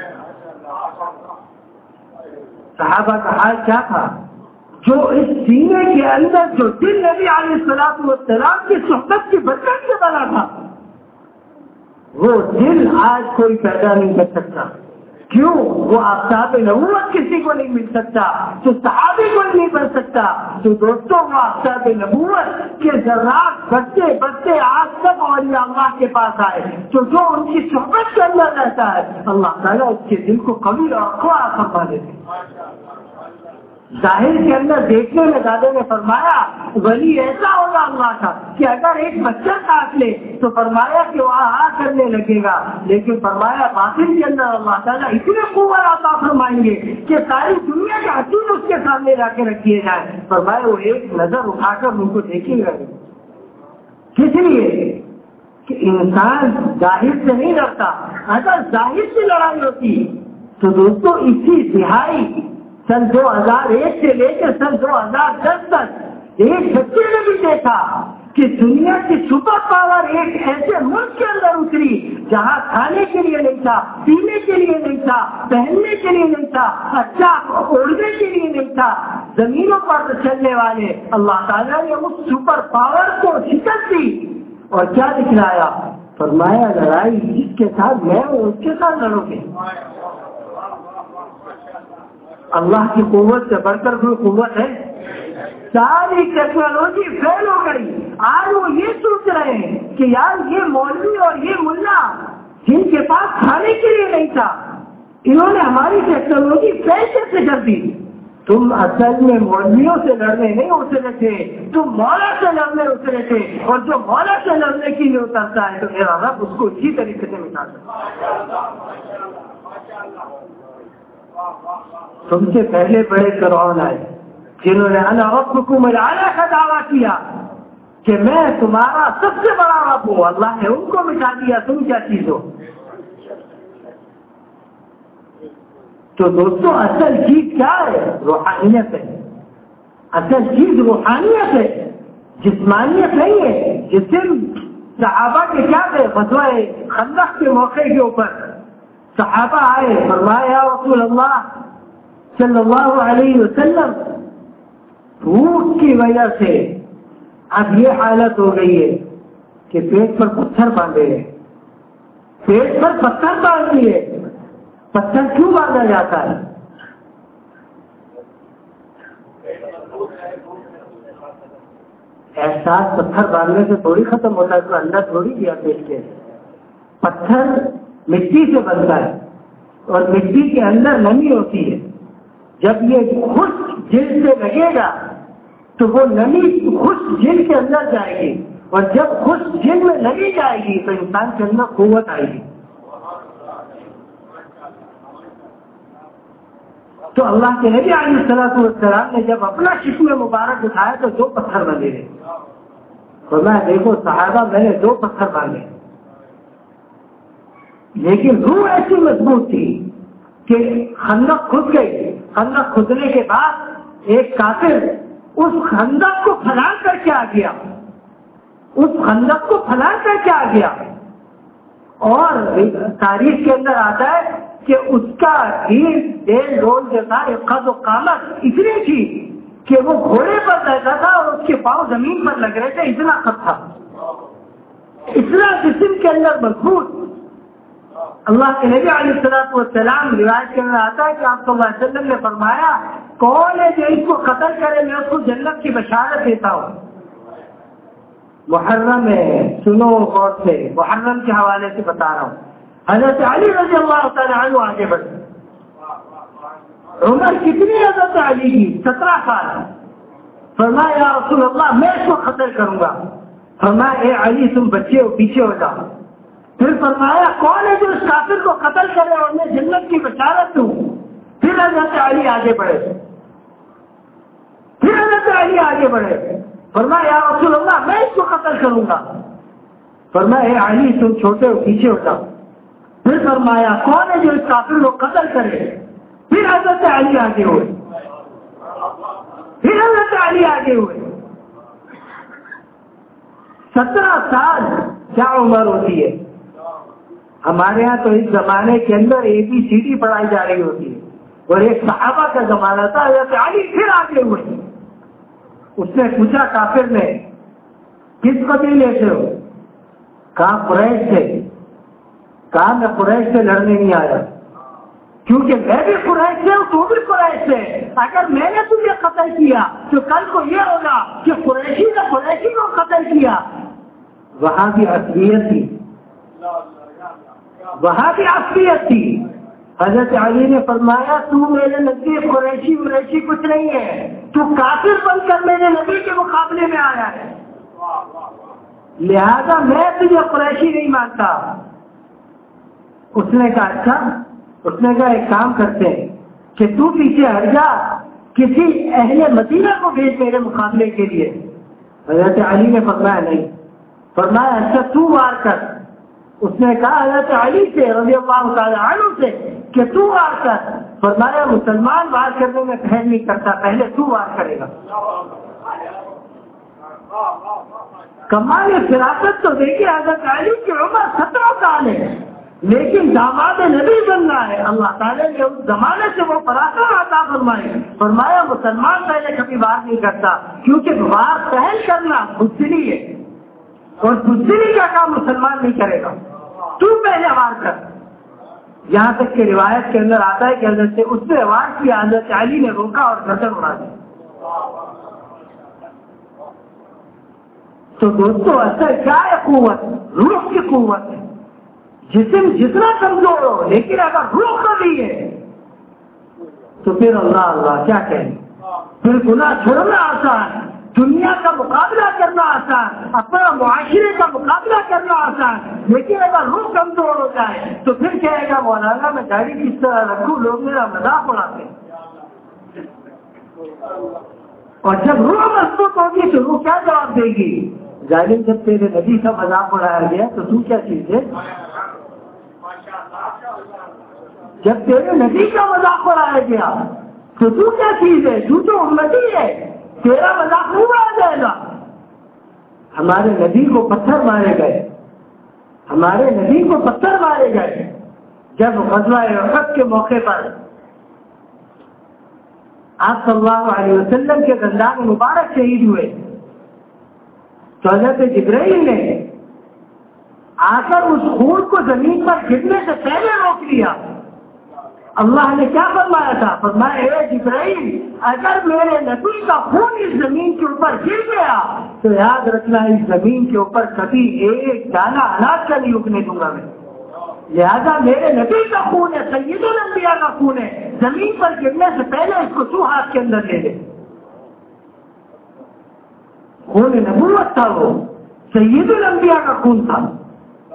[SPEAKER 1] صحابہ کا حال کیا تھا؟ جو اس سینے کے اندر جو دل نبی علیہ الصلوۃ والسلام کی صحبت کی برکت سے بنا تھا وہ دل آج کوئی پیدا نہیں کر سکتا. کیوں؟ وہ آفتاب نبوت کسی کو نہیں مل سکتا تو صحابی کو نہیں بن سکتا. تو دوستوں وہ آفتاب نبوت کے ذرات بڑھتے بڑھتے آج تک اولیاء اللہ کے پاس آئے تو جو ان کی صحبت کے اندر رہتا ہے اللہ تعالیٰ اس کے دل کو قوی اور قوی فرما دیتے. ظاہر کے اندر دیکھنے میں دادا نے فرمایا ولی ایسا ہوگا اللہ کا کہ اگر ایک بچہ کاٹ لے تو فرمایا کہ وہ آ کرنے لگے گا، لیکن فرمایا باطن کے اندر اللہ تعالیٰ اتنے قوت عطا فرمائیں گے کہ ساری دنیا کے حسین اس کے سامنے لا کے رکھیے جائیں. فرمایا وہ ایک نظر اٹھا کر ان کو دیکھے گا. کس لیے؟ کہ انسان ظاہر سے نہیں لڑتا. اگر ظاہر سے لڑائی ہوتی تو دوستوں اسی دہائی سن دو ہزار ایک سے لے کے سن دو ہزار دس تک ایک بچے نے بھی دیکھا کہ دنیا کی سپر پاور ایک ایسے ملک کے اندر اتری جہاں کھانے کے لیے نہیں تھا، پینے کے لیے نہیں تھا، پہننے کے لیے نہیں تھا، اچھا اوڑھنے کے لیے نہیں تھا. زمینوں پر چلنے والے اللہ تعالیٰ نے اس سپر پاور کو شکست دی اور کیا دکھلایا؟ فرمایا لڑائی جس کے ساتھ میں ہوں اس کے ساتھ لڑو گے. اللہ کی قوت سے بڑھ کر کوئی قوت ہے؟ ساری ٹیکنالوجی فیل ہو گئی. آج وہ یہ سوچ رہے ہیں کہ یار یہ مولوی اور یہ ملا جن کے پاس کھانے کے لیے نہیں تھا انہوں نے ہماری ٹیکنالوجی فیل کیسے کر دی. تم اصل میں مولویوں سے لڑنے نہیں اترے تھے، تم مولا سے لڑنے اترے تھے، اور جو مولا سے لڑنے کے لیے اترتا ہے تو میرا رب اس کو اسی طریقے سے مٹا سکتا. تم سے پہلے بڑے فرعون آئے جنہوں نے انا ربکم الاعلی کا دعویٰ کیا کہ میں تمہارا سب سے بڑا رب ہوں. اللہ نے ان کو مٹا دیا. تم کیا چیز ہو؟ تو دوستوں اصل چیز کیا ہے؟ روحانیت ہے. اصل چیز روحانیت ہے، جسمانیت نہیں ہے. جسم صحابہ کے کیا تھے؟ غزوہ خندق کے موقع کے اوپر صحابہ آئے، فرمایا یا رسول اللہ صلی اللہ علیہ وسلم بھوک کی وجہ سے اب یہ حالت ہو گئی ہے کہ پیٹ پر پتھر باندھے ہیں. پیٹ پر پتھر باندھ دیے. پتھر کیوں باندھا جاتا ہے؟ احساس پتھر باندھنے سے تھوڑی ختم ہوتا ہے، تو اندر تھوڑی دیا پیٹ کے. پتھر مٹی سے بنتا ہے اور مٹی کے اندر نمی ہوتی ہے. جب یہ خشک جلد سے لگے گا تو وہ نمی خشک جلد کے اندر جائے گی، اور جب خشک جلد میں لگی جائے گی تو انسان کے اندر قوت آئے گی. تو اللہ کے نبی علیہ الصلوۃ والسلام نے جب اپنا شکم مبارک اٹھایا تو دو پتھر بندے رہے. فرمایا دیکھو صحابہ میں نے دو پتھر مانگے لیکن روح ایسی مضبوط تھی کہ خندق کھد گئی. خندق کھدنے کے بعد ایک کافر اس خندق کو پھلان کر کے آ گیا اس خندق کو پھلان کر کے آ گیا اور تاریخ کے اندر آتا ہے کہ اس کا ڈھیل ڈیل ڈول جو تھا قد و قامت اتنی تھی کہ وہ گھوڑے پر بیٹھا تھا اور اس کے پاؤں زمین پر لگ رہے تھے. اتنا قد تھا, اتنا جسم کے اندر مضبوط. اللہ کے نبی علیہ الصلوۃ والسلام روایت کے اندر آتا ہے کہ آپ صلی اللہ علیہ وسلم نے فرمایا کون ہے جو اس کو قتل کرے میں اس کو جنت کی بشارت دیتا ہوں. محرم ہے, سنو غور سے, محرم کے حوالے سے بتا رہا ہوں. حضرت علی رضی اللہ تعالیٰ عنہ آگے بڑھے. عمر کتنی حضرت علی کی؟ سترہ سال. فرمایا یا رسول اللہ میں اس کو قتل کروں گا. فرمایا اے علی تم بچے ہو, پیچھے ہو جاؤ. پھر فرمایا کون ہے جو اس کافر کو قتل کرے اور میں جنت کی بشارت دوں. پھر حضرت علی آگے بڑھے پھر حضرت علی آگے بڑھے فرمایا یا رسول اللہ میں اس کو قتل کروں گا. فرمایا اے علی تم چھوٹے ہو, پیچھے ہو جاؤ. پھر فرمایا کون ہے جو اس کافر کو قتل کرے. پھر حضرت علی آگے ہوئے پھر حضرت علی آگے ہوئے. سترہ سال کیا عمر ہوتی ہے. ہمارے یہاں تو اس زمانے کے اندر اے بی سی ڈی پڑھائی جا رہی ہوتی ہے اور ایک صحابہ کا زمانہ تھا. حضرت علی پھر آگے ہوئے. اس نے پوچھا کافر نے کس قبیلے سے ہو؟ کہا قریش سے. کہا میں قریش سے لڑنے نہیں آیا کیونکہ میں بھی قریش سے ہوں تو بھی قریش سے. اگر میں نے تجھے قتل کیا تو کل کو یہ ہوگا کہ قریشی نے قریشی کو قتل کیا. وہاں بھی عصبیت تھی وہاں بھی عصبیت تھی. حضرت علی نے فرمایا تو میرے نزدیک قریشی وریشی کچھ نہیں ہے, تو کافر بن کر میرے نبی کے مقابلے میں آیا ہے, لہذا میں تجھے قریشی نہیں مانتا. اس نے کہا اچھا. اس نے کہا ایک کام کرتے ہیں کہ تو پیچھے ہٹ جا, کسی اہل مدینہ کو بھیج میرے مقابلے کے لیے. حضرت علی نے فرمایا نہیں. فرمایا اچھا تو وار کر. اس نے کہا حضرت علی سے رضی اللہ تعالی عنہ سے کہ تو وار کر. فرمایا مسلمان وار کرنے میں پہل نہیں کرتا, پہلے تو وار کرے گا. کمال فراست تو دیکھیے حضرت علی کی عمر سترہ سال ہے لیکن داماد نبی بننا ہے. اللہ تعالیٰ نے اس زمانے سے وہ فراست عطا فرمائے. فرمایا مسلمان پہلے کبھی وار نہیں کرتا کیونکہ وار پہل کرنا بزدلی ہے اور بزدلی کا کام مسلمان نہیں کرے گا. تو پہلے وار کر. یہاں تک کہ روایت کے اندر آتا ہے کہ حضرت سے اس نے وار کیا, حضرت علی نے روکا اور نظر اڑا دی. تو دوستو اصل کیا ہے قوت؟ روح کی قوت ہے. جسم جتنا کمزور ہو لیکن اگر روح قوی ہے تو پھر اللہ اللہ کیا کہیں. پھر گناہ چھوڑنا آسان, دنیا کا مقابلہ کرنا آسان, اپنا معاشرے کا مقابلہ کرنا آسان. لیکن اگر روح کمزور ہو جائے تو پھر کہے گا مولانا میں گاڑی کس طرح رکھوں, لوگ میرا مذاق اڑاتے ہیں. اور جب روح مضبوط ہوگی تو روح کیا جواب دے گی؟ ظالم جب تیرے نبی کا مذاق اڑایا گیا تو تو کیا چیز ہے؟ جب تیرے نبی کا مذاق اڑایا گیا تو تو کیا چیز ہے؟ تو تو امتی ہے, تیرا مذاق نہیں اڑایا جائے گا. ہمارے نبی کو پتھر مارے گئے ہمارے نبی کو پتھر مارے گئے جب غزوہ احد کے موقع پر آپ صلی اللہ علیہ وسلم کے دندان مبارک شہید ہوئے تو حضرت جبرائیل نے آ کر اس خون کو زمین پر گرنے سے پہلے روک لیا. اللہ نے کیا فرمایا تھا؟ فرمایا اے جبرائیل اگر میرے نبی کا خون اس زمین کے اوپر گر گیا تو یاد رکھنا اس زمین کے اوپر کبھی ایک دانہ اناج کا نہیں اگنے دوں گا میں. لہذا میرے نبی کا خون ہے, سید الانبیاء کا خون ہے, زمین پر گرنے سے پہلے اس کو تو ہاتھ کے اندر لے لے. خون نبوت تھا, وہ سید الانبیاء کا خون تھا.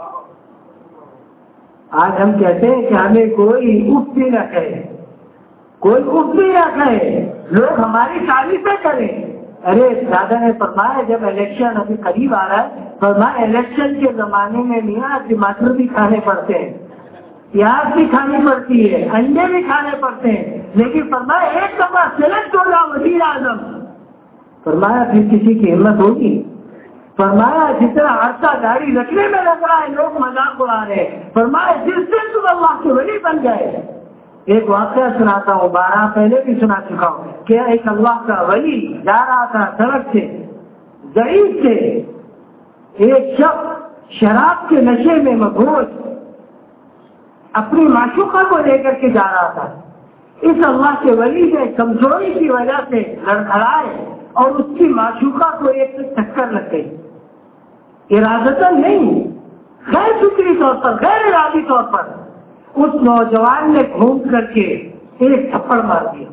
[SPEAKER 1] آج ہم کہتے ہیں کہ ہمیں کوئی اف بھی نہ کہے, کوئی اٹھ بھی نہ کرے, لوگ ہماری تعریفیں کریں. ارے دادا نے فرمایا جب الیکشن ابھی قریب آ رہا ہے, فرمایا الیکشن کے زمانے میں میاں ٹماٹر بھی کھانے پڑتے ہیں, پیاز بھی کھانی پڑتی ہے, انڈے بھی کھانے پڑتے ہیں, لیکن فرمایا ایک دفعہ سلیکٹ ہو جاؤ وزیر اعظم, فرمایا پھر کسی کی ہمت ہوگی؟ فرمایا جتنا عرصہ گاڑی رکھنے میں لگ رہا ہے لوگ مذاق اڑا رہے ہیں, فرمایا جس دن تم اللہ کے ولی بن گئے. ایک واقعہ سناتا ہوں, بارہ پہلے بھی سنا چکا ہوں, کہ ایک اللہ کا ولی جا رہا تھا سڑک سے, ضعیف سے, ایک شخص شراب کے نشے میں مبہوش اپنی معشوقہ کو لے کر کے جا رہا تھا. اس اللہ کے ولی نے کمزوری کی وجہ سے لڑکھڑائے اور اس کی معشوقہ کو ایک ٹکر لگ گئی, ارادتاً نہیں, غیر فکری طور پر, غیر ارادی طور پر. اس نوجوان نے گھوم کر کے ایک تھپڑ مار دیا,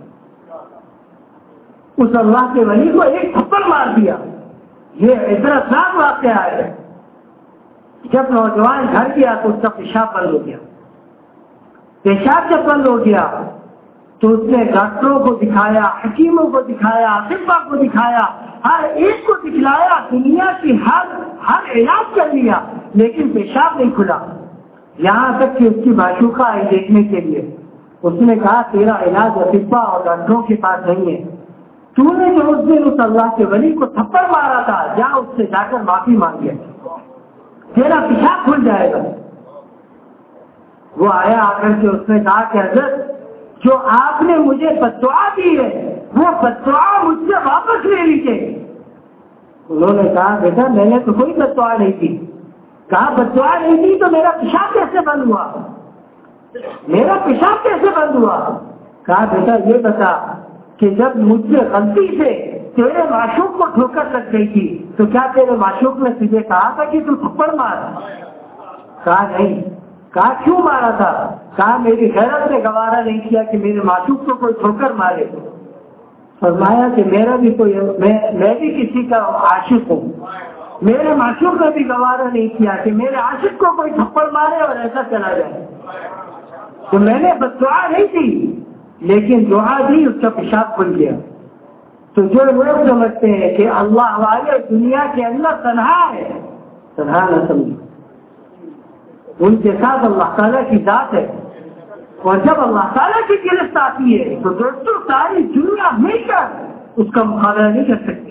[SPEAKER 1] اس اللہ کے ولی کو ایک تھپڑ مار دیا. یہ عبرتناک واقعہ ہے. جب نوجوان گھر گیا تو اس کا پیشاب بند ہو گیا. پیشاب جب بند ہو گیا تو اس نے ڈاکٹروں کو دکھایا, حکیموں کو دکھایا, اطباء کو دکھایا, ہر ایک کو دکھلایا, دنیا کی ہر ہر علاج کر لیا, لیکن پیشاب نہیں کھلا. یہاں تک کہ اس کی معشوقہ آئی دیکھنے کے لیے. اس نے کہا تیرا علاج اطباء اور ڈاکٹروں کے پاس نہیں ہے, تو نے جو اس دن اس اللہ کے ولی کو تھپڑ مارا تھا جا اس سے جا کر معافی مانگے, تیرا پیشاب کھل جائے گا. وہ آیا آ کر کے اس نے کہا کہ حضرت جو آپ نے مجھے بددعا دی ہے وہ بددعا مجھ سے واپس لے لیجیے. انہوں نے کہا بیٹا میں نے تو کوئی بددعا نہیں دی. کہا بددعا نہیں دی تو میرا پیشاب کیسے بند ہوا, میرا پیشاب کیسے بند ہوا؟ کہا بیٹا یہ بتا کہ جب مجھ سے غلطی سے تیرے معشوق کو ٹھوکر لگ گئی تھی تو کیا تیرے معشوق نے تجھے کہا تھا کہ تو تھپڑ مار؟ کہا نہیں. کہا کیوں مارا تھا؟ کہا میری غیرت نے گوارا نہیں کیا کہ میرے معشوق کو کوئی ٹھوکر مارے. فرمایا کہ میرا بھی کوئی میں, میں بھی کسی کا عاشق ہوں, میرے معشوق نے بھی گوارا نہیں کیا کہ میرے عاشق کو کوئی تھپڑ مارے اور ایسا چلا جائے. تو میں نے بددعا نہیں دی لیکن دعا دی, اس کا پیشاب کھل گیا. تو جو لوگ سمجھتے ہیں کہ اللہ والے دنیا کے اندر تنہا ہے, تنہا نہ سمجھو, ان کے ساتھ اللہ تعالیٰ کی ذات ہے. اور جب اللہ تعالیٰ کی گرفت آتی ہے تو دوستوں ساری دنیا مل کر اس کا مقابلہ نہیں کر سکتی.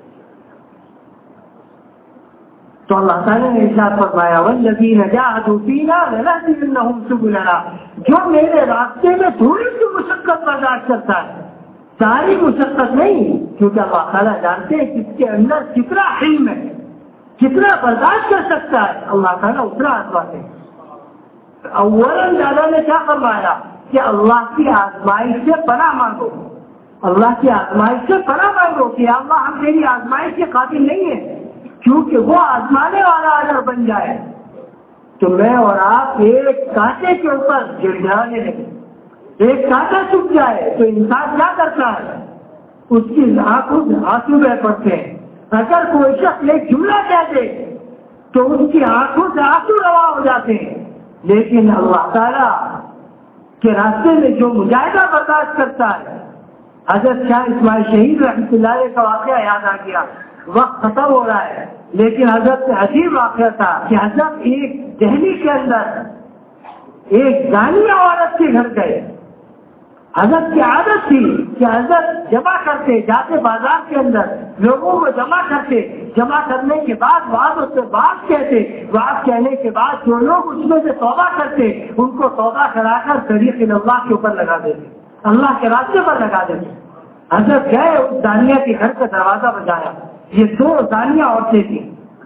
[SPEAKER 1] تو اللہ تعالیٰ نے ارشاد فرمایا والذین جاہدوا فینا لنہدینہم سبلنا, جو میرے راستے میں تھوڑی سی مشقت برداشت کرتا ہے, ساری مشقت نہیں, کیونکہ اللہ تعالیٰ جانتے ہیں کس کے اندر کتنا علم ہے, کتنا برداشت کر سکتا ہے, اللہ تعالیٰ اتنا آزماتے ہیں. اولاً دادا نے کیا فرمایا کہ اللہ کی آزمائش سے پناہ مانگو, اللہ کی آزمائش سے پناہ مانگو کہ اللہ ہم تیری آزمائش کے قابل نہیں ہیں, کیونکہ وہ آزمانے والا اگر بن جائے تو میں اور آپ ایک کانٹے کے اوپر گڑگڑانے لگے. ایک کانٹا چپ جائے تو انسان کیا کرتا ہے, اس کی آنکھوں سے آنسو بہ پڑتے ہیں. اگر کوئی شخص ایک جملہ کہہ دے تو اس کی آنکھوں سے آنسو روا ہو جاتے ہیں. لیکن اللہ تعالیٰ کے راستے میں جو مجاہدہ برداشت کرتا ہے, حضرت شاہ اسماعیل شہید رحمۃ اللہ علیہ کا واقعہ یاد آ گیا. وقت ختم ہو رہا ہے لیکن حضرت عجیب واقعہ تھا کہ حضرت ایک دہلی کے اندر ایک زانیہ عورت کے گھر گئے. حضرت کی عادت تھی کہ حضرت جمع کرتے, جاتے بازار کے اندر لوگوں کو جمع کرتے, جمع کرنے کے بعد بعض اس سے بات کہتے, بات کہنے کے بعد جو لوگ اس میں سے توبہ کرتے ان کو توبہ کرا کر طریق اللہ کے اوپر لگا دیتے, اللہ کے راستے پر لگا دیتے. حضرت گئے, اس زانیہ کے گھر کا دروازہ بجایا. یہ دو زانیہ عورتیں تھیں,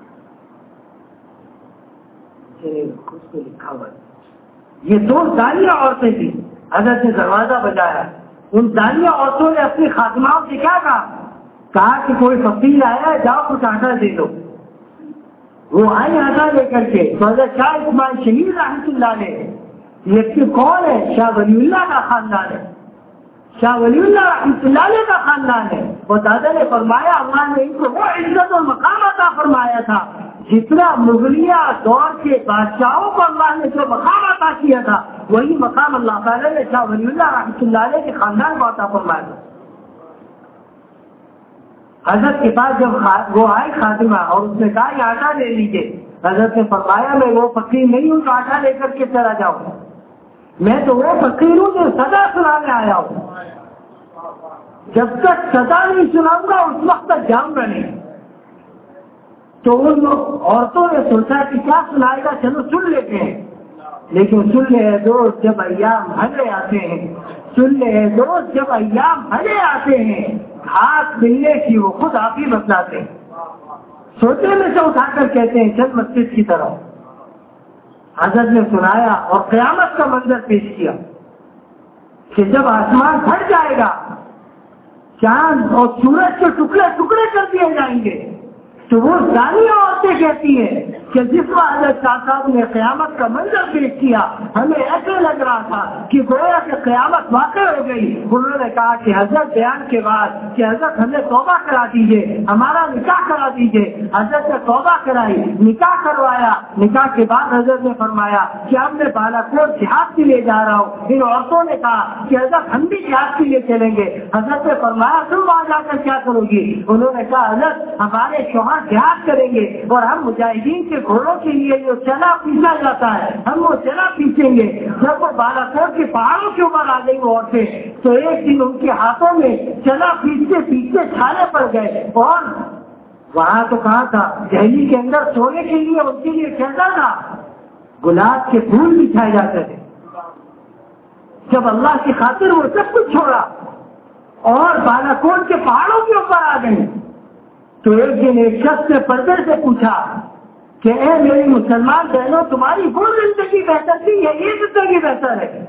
[SPEAKER 1] لکھا ہوا یہ دو زانیہ عورتیں تھیں. حضرت نے دروازہ بجایا. ان زانیہ عورتوں نے اپنی خادماؤں سے کیا کہا, کہا کہ کوئی فقیر آیا ہے, جاؤ کچھ آٹا دے دو. وہ آئی آٹا لے کر کے. تو حضرت شاہ اسماعیل شہید رحمۃ اللہ علیہ, یہ کون ہے؟ شاہ ولی اللہ کا خاندان ہے, شاہ ولی اللہ رحمۃ اللہ علیہ کا خاندان ہے. اور دادا نے فرمایا اللہ نے ان کو وہ عزت اور مقام عطا فرمایا تھا جتنا مغلیہ دور کے بادشاہوں کو اللہ نے جو مقام عطا کیا تھا وہی مقام اللہ تعالیٰ نے شاہ ولی اللہ رحمۃ اللہ علیہ کے خاندان کو عطا فرمایا تھا. حضرت کے پاس جب وہ آئے خاتمہ اور اس نے کہا یہ آٹا لے لیجیے, حضرت نے فرمایا میں وہ فقیر نہیں ہوں تو آٹا لے کر کے چلا جاؤں, میں تو وہ فقیر ہوں جو سدا سنانے آیا ہوں. جب تک سدا نہیں سناؤں گا اس وقت تک جاؤں گا نہیں. تو ان عورتوں نے سوچا کہ کیا سنائے گا, چلو سن لیتے ہیں. لیکن سن لے دوست جب ایام بھلے آتے ہیں, سن لے دوست جب ایام بھلے آتے ہیں, ہاتھ ملنے کی وہ خود آپ ہی بتلاتے ہیں. سوچے میں سے اٹھا کر کہتے ہیں چل مسجد کی طرف. حضرت نے سنایا اور قیامت کا منظر پیش کیا کہ جب آسمان پھٹ جائے گا, چاند اور سورج کے ٹکڑے ٹکڑے کر دیے جائیں گے, تو وہ زانیہ عورتیں کہتی ہیں کہ جس وقت حضرت شاہ صاحب نے قیامت کا منظر پیش کیا ہمیں ایسے لگ رہا تھا کہ گویا کہ قیامت واقع ہو گئی. انہوں نے کہا کہ حضرت بیان کے بعد کہ حضرت ہمیں توبہ کرا دیجیے, ہمارا نکاح کرا دیجیے. حضرت نے توبہ کرائی, نکاح کروایا. نکاح کے بعد حضرت نے فرمایا کہ اب میں بالا کوٹ جہاد کے لیے جا رہا ہوں. ان عورتوں نے کہا کہ حضرت ہم بھی جہاد کے لیے چلیں گے. حضرت نے فرمایا تم وہاں جا کر کیا کرو گی؟ انہوں نے کہا حضرت ہمارے شوہر جہاد کریں گے اور ہم مجاہدین کے گھوڑوں کے لیے جو چلا پیسا جاتا ہے ہم وہ چلا پیسیں گے. جب وہ بالا کوٹ کے پہاڑوں کے اوپر آ گئی وہ عورتیں, تو ایک دن ان کے ہاتھوں میں چلا پیستے پیستے چھالے پڑ گئے. اور وہاں تو کہاں تھا, دہلی کے اندر سونے کے لیے ان کے لیے کیسا تھا, گلاب کے پھول بچھائے جاتے تھے. جب اللہ کی خاطر وہ سب کچھ چھوڑا اور بالا کوٹ کے پہاڑوں کے اوپر آ گئی, تو ایک دن ایک شخص نے پردے سے پوچھا کہ اے میری مسلمان بہنوں, تمہاری وہ زندگی بہتر تھی یا یہ زندگی بہتر ہے؟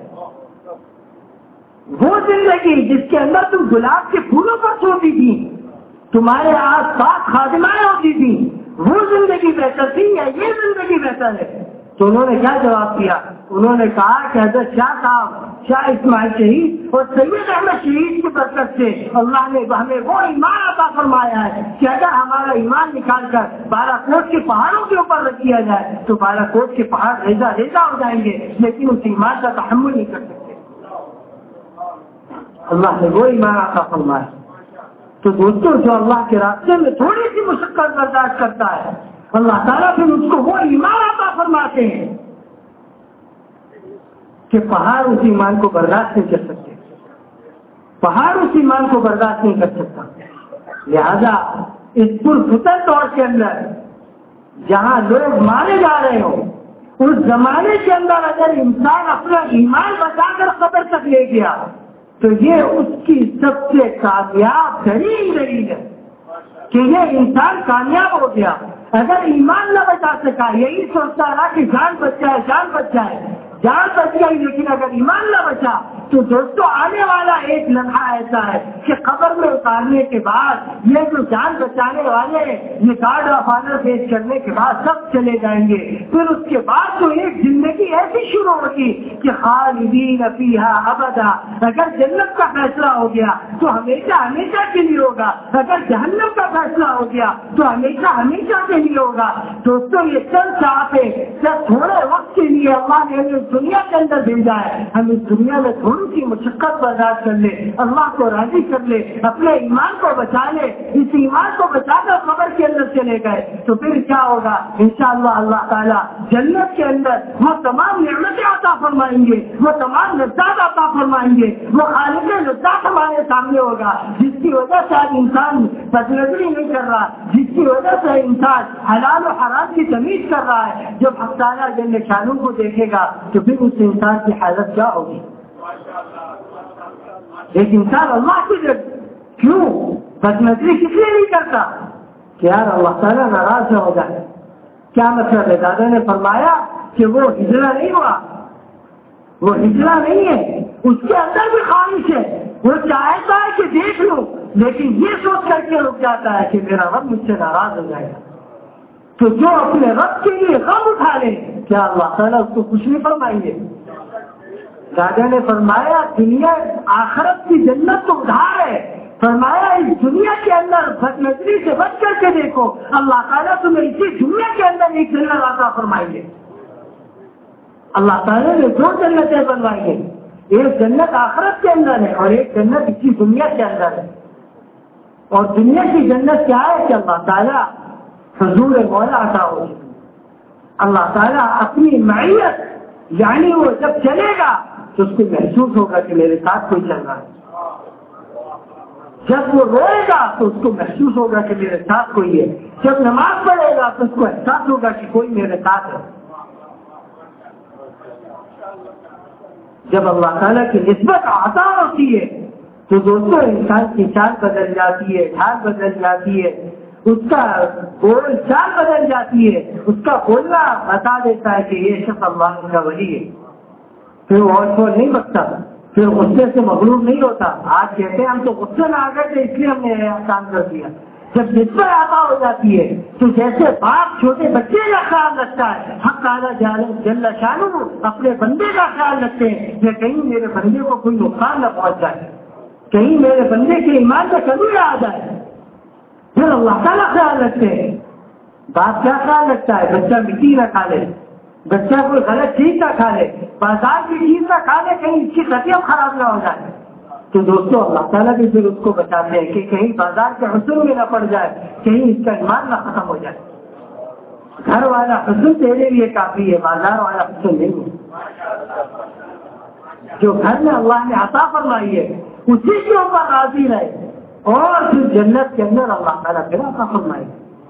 [SPEAKER 1] وہ زندگی جس کے اندر تم گلاب کے پھولوں پر سوتی تھی, تمہارے آس پاس خادمائیں ہوتی تھی, وہ زندگی بہتر تھی یا یہ زندگی بہتر ہے؟ تو انہوں نے کیا جواب دیا؟ انہوں نے کہا کہ حضرت شاہ صاحب, شاہ اسماعیل شہید اور سید احمد شہید کی برکت سے اللہ نے ہمیں وہ ایمان عطا فرمایا ہے کہ اگر ہمارا ایمان نکال کر بالا کوٹ کے پہاڑوں کے اوپر رکھ دیا جائے تو بالا کوٹ کے پہاڑ ریزہ ریزہ ہو جائیں گے, لیکن اس ایمان کا تحمل نہیں کر سکتے. اللہ نے وہ ایمان عطا فرمایا. تو دوستوں, جو اللہ کے راستے میں تھوڑی سی مشقت برداشت کرتا ہے اللہ تعالیٰ پھر اس کو وہ ایمان عطا فرماتے ہیں کہ پہاڑ اس ایمان کو برداشت نہیں کر سکتے, پہاڑ اس ایمان کو برداشت نہیں کر سکتا. لہذا اس پرفتن دور کے اندر جہاں لوگ مارے جا رہے ہوں, اس زمانے کے اندر اگر انسان اپنا ایمان بچا کر قبر تک لے گیا تو یہ اس کی سب سے کامیاب ترین دلیل ہے کہ یہ انسان کامیاب ہو گیا. اگر ایمان نہ بچا سکا, یہی سوچتا رہا کہ جان بچ جائے جان بچ جائے جان بچ گئی, لیکن اگر ایمان نہ بچا تو دوستوں آنے والا ایک لمحہ ایسا ہے کہ قبر میں اتارنے کے بعد یہ جو جان بچانے والے یہ کارڈ آف آنر پیش کرنے کے بعد سب چلے جائیں گے. پھر اس کے بعد تو ایک زندگی ایسی شروع ہوگی کہ خالدین فیہا ابدا. اگر جنت کا فیصلہ ہو گیا تو ہمیشہ ہمیشہ کے لیے ہوگا, اگر جہنم کا فیصلہ ہو گیا تو ہمیشہ ہمیشہ کے لیے ہوگا. دوستوں یہ چند ساتھ جب تھوڑے وقت کے لیے اللہ نے ہمیں دنیا کے اندر بھیجا ہے, ہم اس دنیا میں تھوڑی سی مشقت برداشت کر لے, اللہ کو راضی کر لے, اپنے ایمان کو بچا لے. اس ایمان کو بچا کر قبر کے اندر چلے گئے تو پھر کیا ہوگا؟ انشاءاللہ اللہ تعالیٰ جنت کے اندر وہ تمام نعمتیں عطا فرمائیں گے, وہ تمام لذات عطا فرمائیں گے, وہ خالق لذات ہمارے سامنے ہوگا جس کی وجہ سے آج انسان بدنظری نہیں کر رہا, جس کی وجہ سے انسان حلال و حرام کی تمیز کر رہا ہے. جب حق تعالیٰ جل شانہ کو دیکھے گا تو پھر اس انسان کی حالت کیا ہوگی؟ ایک انسان اللہ کی کیوں بدنظری کس لیے نہیں کرتا کہ یار اللہ تعالیٰ ناراض نہ ہو جائے. کیا مطلب ہے؟ دادا نے فرمایا کہ وہ ہجرا نہیں ہوا, وہ ہجرا نہیں ہے, اس کے اندر بھی خواہش ہے, وہ چاہتا ہے کہ دیکھ لوں, لیکن یہ سوچ کر کے رک جاتا ہے کہ میرا رب مجھ سے ناراض ہو جائے گا. تو جو اپنے رب کے لیے غم اٹھا لے کیا اللہ تعالیٰ اس کو خوش نہیں فرمائیں گے؟ دادا نے فرمایا دنیا آخرت کی جنت تو ادھار ہے, فرمایا اس دنیا کے اندر بد نظری سے بچ کر کے دیکھو، اللہ تعالیٰ تمہیں اسی دنیا کے اندر ایک جنت عطا فرمائیں گے. اللہ تعالیٰ نے دو جنتیں بنوائی ہیں، ایک جنت آخرت کے اندر ہے اور ایک جنت اسی دنیا کے اندر ہے. اور دنیا کی جنت کیا ہے کہ اللہ تعالیٰ حضور مولا عطا ہو. اللہ تعالیٰ اپنی معیت یعنی وہ جب چلے گا تو اس کو محسوس ہوگا کہ میرے ساتھ کوئی چل رہا ہے. جب وہ روئے گا تو اس کو محسوس ہوگا کہ میرے ساتھ کوئی ہے. جب نماز پڑھے گا تو اس کو احساس ہوگا کہ کوئی میرے ساتھ ہے. جب اللہ تعالیٰ کی نسبت عطا ہوتی ہے تو دوستوں انسان کی چال بدل جاتی ہے، ڈھال بدل جاتی ہے، اس کا بول چال بدل جاتی ہے، اس کا بولنا بتا دیتا ہے کہ یہ شخص اللہ کا ولی ہے. پھر وہ اور چھوڑ نہیں بکتا، پھر غصے سے مغلوب نہیں ہوتا. آج کہتے ہیں ہم تو غصے میں آ گئے تھے اس لیے ہم نے یہ کام کر دیا. جب نسبت عطا ہو جاتی ہے تو جیسے باپ چھوٹے بچے کا خیال رکھتا ہے، حق تعالیٰ جل شانہ اپنے بندے کا خیال رکھتے ہیں کہ کہیں میرے بندے کو کوئی نقصان نہ پہنچ جائے، کہیں میرے بندے کے ایمان میں کمی نہ آ جائے. پھر اللہ تعالیٰ خیال رکھتے ہیں. باپ کیا خیال رکھتا ہے؟ بچہ مٹی نہ کھا لے، بچہ کوئی غلط چیز نہ کھا لے، بازار کی چیز نہ کھا لے، کہیں اس کی طبیعت خراب نہ ہو جائے. تو دوستوں اللہ تعالیٰ بھی پھر اس کو بچاتے ہیں کہ کہیں بازار کے حسن میں نہ پڑ جائے، کہیں اس کا ایمان نہ ختم ہو جائے. گھر والا حسن تیرے لیے کافی ہے، بازار والا حسن نہیں ہے. جو گھر میں اللہ نے عطا فرمائی ہے اسی کے اوپر راضی رہے اور پھر جنت کے اندر اللہ تعالیٰ پھر عطا فرمائے.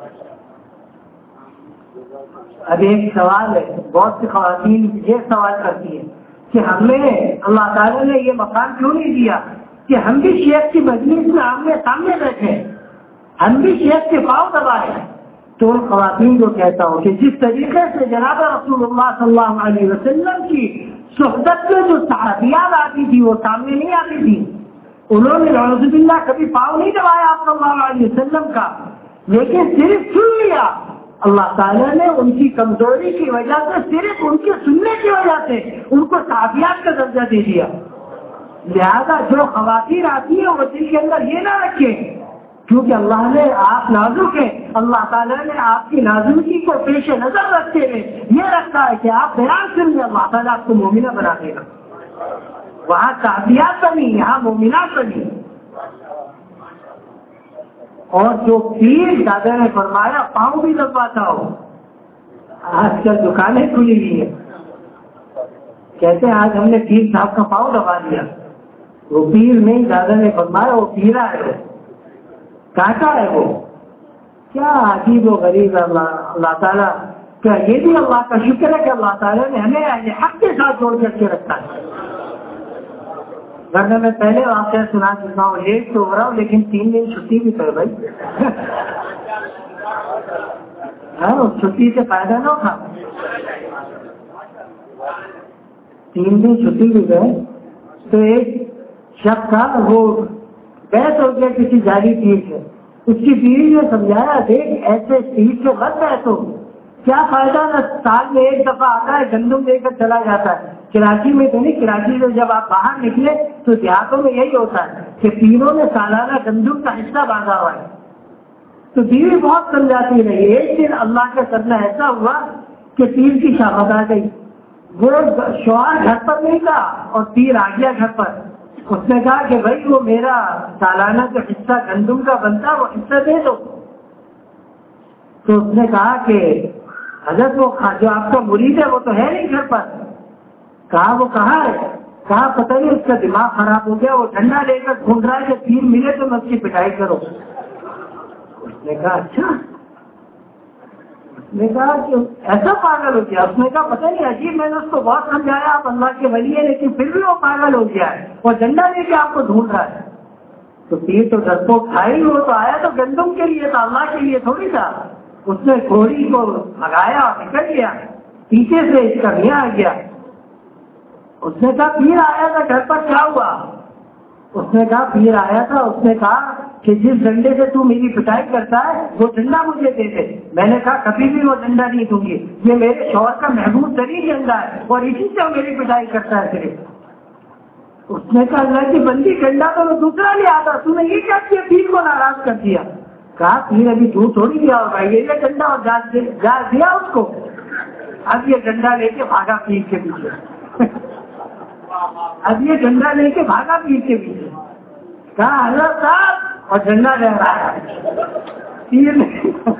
[SPEAKER 1] اب ایک سوال ہے، بہت سی خواتین یہ سوال کرتی ہیں کہ ہمیں اللہ تعالیٰ نے یہ مقام کیوں نہیں دیا کہ ہم بھی شیخ کی مجلس میں آمنے سامنے بیٹھے، ہم بھی شیخ کے پاؤں دبائے. تو ان خواتین کو کہتا ہوں کہ جس طریقے سے جناب رسول اللہ صلی اللہ علیہ وسلم کی صحبت میں جو صحابیات آتی تھی وہ سامنے نہیں آتی تھی. انہوں نے نعوذ باللہ کبھی پاؤں نہیں دبایا صلی اللہ علیہ وسلم کا، لیکن صرف سن لیا. اللہ تعالیٰ نے ان کی کمزوری کی وجہ سے صرف ان کے سننے کی وجہ سے ان کو صحابیات کا درجہ دے دیا. لہذا جو خواتین آتی ہیں وہ دل کے اندر یہ نہ رکھیں کیونکہ اللہ نے آپ نازک ہیں، اللہ تعالیٰ نے آپ کی نازکی کو پیش نظر رکھتے ہوئے یہ رکھا ہے کہ آپ بیان سن لیں، اللہ تعالیٰ آپ کو مومنہ بنا دے گا. وہاں صحابیات بنی، یہاں مومنات بنی. اور جو پیر دادا نے فرمایا پاؤں بھی دباتا ہو. آج کل دکانیں کھلی ہوئی ہیں، کہتے ہیں آج ہم نے پیر صاحب کا پاؤں دبا دیا. وہ پیر نہیں، دادا نے فرمایا وہ پیرا ہے، وہ کاٹا ہے. وہ کیا عجیب و غریب ہے. اللہ اللہ تعالیٰ کیا یہ بھی اللہ کا شکر ہے کہ اللہ تعالیٰ نے ہمیں حق کے ساتھ جوڑ کر کے رکھا ہے. ورنہ میں پہلے واقعہ سنا چکا ہوں، لیٹ تو ہو رہا ہوں لیکن تین دن چھٹی بھی تو بھائی. ہاں چھٹی سے فائدہ نہ تھا. تین دن چھٹی بھی گئے تو ایک شخص تھا وہ بحث ہو گیا کسی جاری پیر سے. اس کی بیوی نے سمجھایا دیکھ ایسے پیر سے مت بحث ہو، کیا فائدہ نہ سال میں ایک دفعہ آتا ہے گندم دے کر چلا جاتا ہے. کراچی میں تو نہیں، کراچی سے جب آپ باہر نکلے تو دیہاتوں میں یہی ہوتا ہے کہ پیروں نے سالانہ گندم کا حصہ باندھا ہوا ہے. تو بیوی بہت سمجھاتی رہی. ایک دن اللہ کا کرنا ایسا ہوا کہ پیر کی شامت آ گئی. وہ شوہر گھر پر نہیں تھا اور پیر آ گیا گھر پر. اس نے کہا کہ بھائی وہ میرا سالانہ جو حصہ گندم کا بنتا وہ حصہ دے دو. تو اس نے کہا کہ حضرت وہ جو آپ کا مرید ہے وہ تو ہے نہیں گھر پر. کہا وہ کہاں ہے؟ کہا پتہ نہیں اس کا دماغ خراب ہو گیا، وہ ڈنڈا لے کر ڈھونڈ رہا ہے کہ پیر ملے تو میں اس کی پٹائی کرو. اس نے کہا اچھا. اس نے کہا کہ ایسا پاگل ہو گیا. اس نے کہا پتہ نہیں عجیب، میں نے اس کو بہت سمجھایا آپ اللہ کے ولی ہیں لیکن پھر بھی وہ پاگل ہو گیا ہے اور ڈنڈا لے کے آپ کو ڈھونڈ رہا ہے. تو پیر تو ڈرپوک تھا ہی، وہ تو آیا تو گندم کے لیے تھا، اللہ کے لیے تھوڑی تھا. اس نے گھوڑی کو بھگایا اور نکل گیا. پیچھے سے اس کا میاں آ گیا. اس نے کہا پیر آیا تھا گھر پر، کیا ہوا؟ اس نے کہا پیر آیا تھا، اس نے کہا کہ جس ڈنڈے سے تو میری پٹائی کرتا ہے وہ ڈنڈا مجھے دے دے. میں نے کہا کبھی بھی وہ ڈنڈا نہیں دوں گی، یہ میرے شوہر کا محبوب ترین ڈنڈا ہے اور اسی سے وہ میری پٹائی کرتا ہے صرف. اس نے کہا اللہ کی بندی ڈنڈا تو میں دوسرا لے آتا، تو نے یہ کیا کیا؟ پیر کو ناراض کر دیا. کہا پیر ابھی دودھ تھوڑی دیا ہوگا، یہ ڈنڈا اور جاج دیا اس کو، اب یہ ڈنڈا لے کے بھاگا پیر کے پیچھے اب یہ ڈنڈا لے کے بھاگا پیر کے پیچھے، کہا حضرت صاحب، اور ڈنڈا لے رہا ہے پیر نے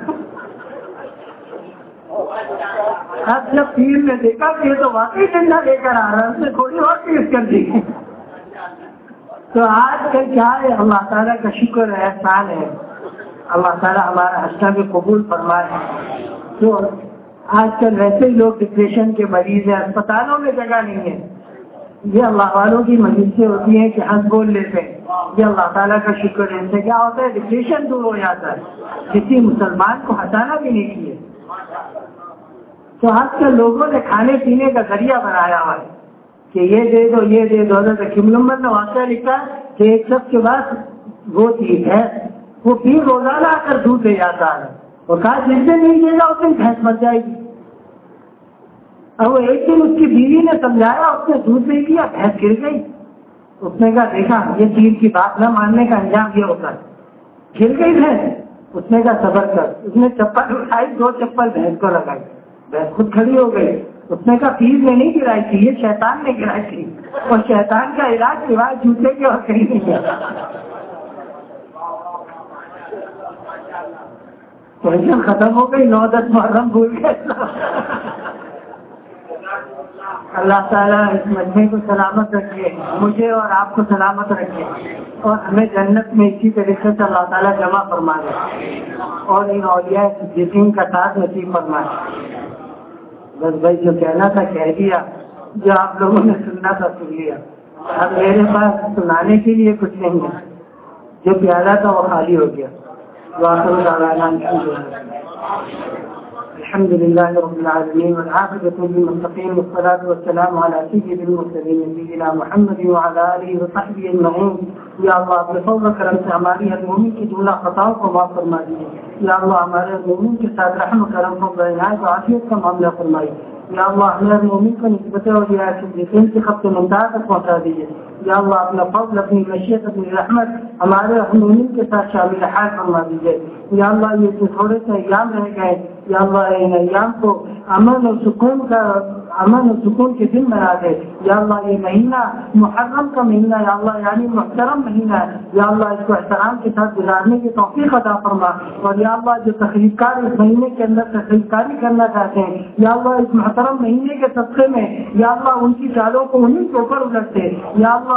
[SPEAKER 1] اب جب پیر نے دیکھا کہ یہ تو واقعی ڈنڈا لے کر آ رہا ہے، اس نے تھوڑی اور تیز کر دی۔ تو آج کل کیا ہے، اللہ تعالیٰ کا شکر ہے، احسان ہے، اللہ تعالیٰ ہمارا حسنہ بھی قبول فرمائے۔ تو آج کل ویسے ہی لوگ ڈپریشن کے مریض ہیں، اسپتالوں میں جگہ نہیں ہے، یہ اللہ والوں کی مجلسیں ہوتی ہیں کہ ہنس بول لیتے ہیں، یہ اللہ تعالیٰ کا شکر ہے۔ ان سے کیا ہوتا ہے، ڈپریشن دور ہو جاتا ہے، کسی مسلمان کو ہٹانا بھی نہیں چاہیے۔ تو آج کل لوگوں نے کھانے پینے کا ذریعہ بنایا ہوا ہے کہ یہ دے دو یہ دے دو۔ حضرت حکیم الامت نے واقعہ لکھا کہ ایک شخص کے بعد وہ چیز ہے، وہ پیر روزانہ آ کر دودھ دے جاتا ہے، اور کہا جس دن نہیں دے گا اس دن بھینس مر جائے گی۔ اب وہ ایک دن اس کی بیوی نے سمجھایا، اس نے دودھ نہیں دیا، بھینس گر گئی۔ اس نے کہا دیکھا یہ چیز کی بات نہ ماننے کا انجام یہ ہوتا ہے، گر گئی بھینس۔ اس نے کہا صبر کر، اس نے چپل اٹھائی، دو چپل بھینس کو لگائی، بھینس خود کھڑی ہو گئی۔ اس نے کہا پیر نے نہیں گرائی تھی، یہ شیطان نے گرائی تھی، اور شیطان کا علاج سوائے جوتے کے اور کہیں نہیں ہے۔ ٹینشن ختم ہو گئی، نو دس محرم بھول گئے۔ اللہ تعالیٰ اس مجمع کو سلامت رکھے، مجھے اور آپ کو سلامت رکھے، اور ہمیں جنت میں اسی طریقے سے اللہ تعالیٰ جمع فرما دے، اور ان اولیاء صدیقین کا ساتھ نصیب فرمائے۔ بس بھائی جو کہنا تھا کہہ دیا، جو آپ لوگوں نے سننا تھا سن لیا، اب میرے پاس سنانے کے لیے کچھ نہیں ہے، جو پیالہ تھا وہ خالی ہو گیا۔ الحمد للہ رب العالمین والعاقبۃ للمتقین والصلاة والسلام علی سید المرسلین سیدنا محمد وعلی آلہ وصحبہ اجمعین۔ یا اللہ اپنے فضل و کرم سے ہماری ہر مومن کی جملہ خطاؤں کو معاف فرما دیجیے۔ یا اللہ ہمارے مومن کے ساتھ رحم کرم و عنایت و عافیت کا معاملہ فرمائیے۔ یا اللہ ہمارے مومن کو نسبت اولیاء صدیقین کی خط منتہا تک پہنچا دیجیے۔ یا اللہ اپنا فضل، اپنی مشیت، اپنی رحمت ہمارے مومن کے ساتھ شامل حال فرما دیجیے۔ یا اللہ یہ جو تھوڑے سے ایام رہ گئے، یا اللہ ان ایام کو امن و سکون کا امن و سکون کے دن بنا دے۔ یا اللہ یہ مہینہ محرم کا مہینہ، یا اللہ یعنی محترم مہینہ ہے، یا اللہ اس کو احترام کے ساتھ گزارنے کی توفیق عطا فرما۔ اور یا اللہ جو تقریب کار اس مہینے کے اندر تقریب کاری کرنا چاہتے ہیں، یا اللہ اس محترم مہینے کے صدقے میں یا اللہ ان کی چالوں کو انہیں کے اوپر الٹ دے۔ یا اللہ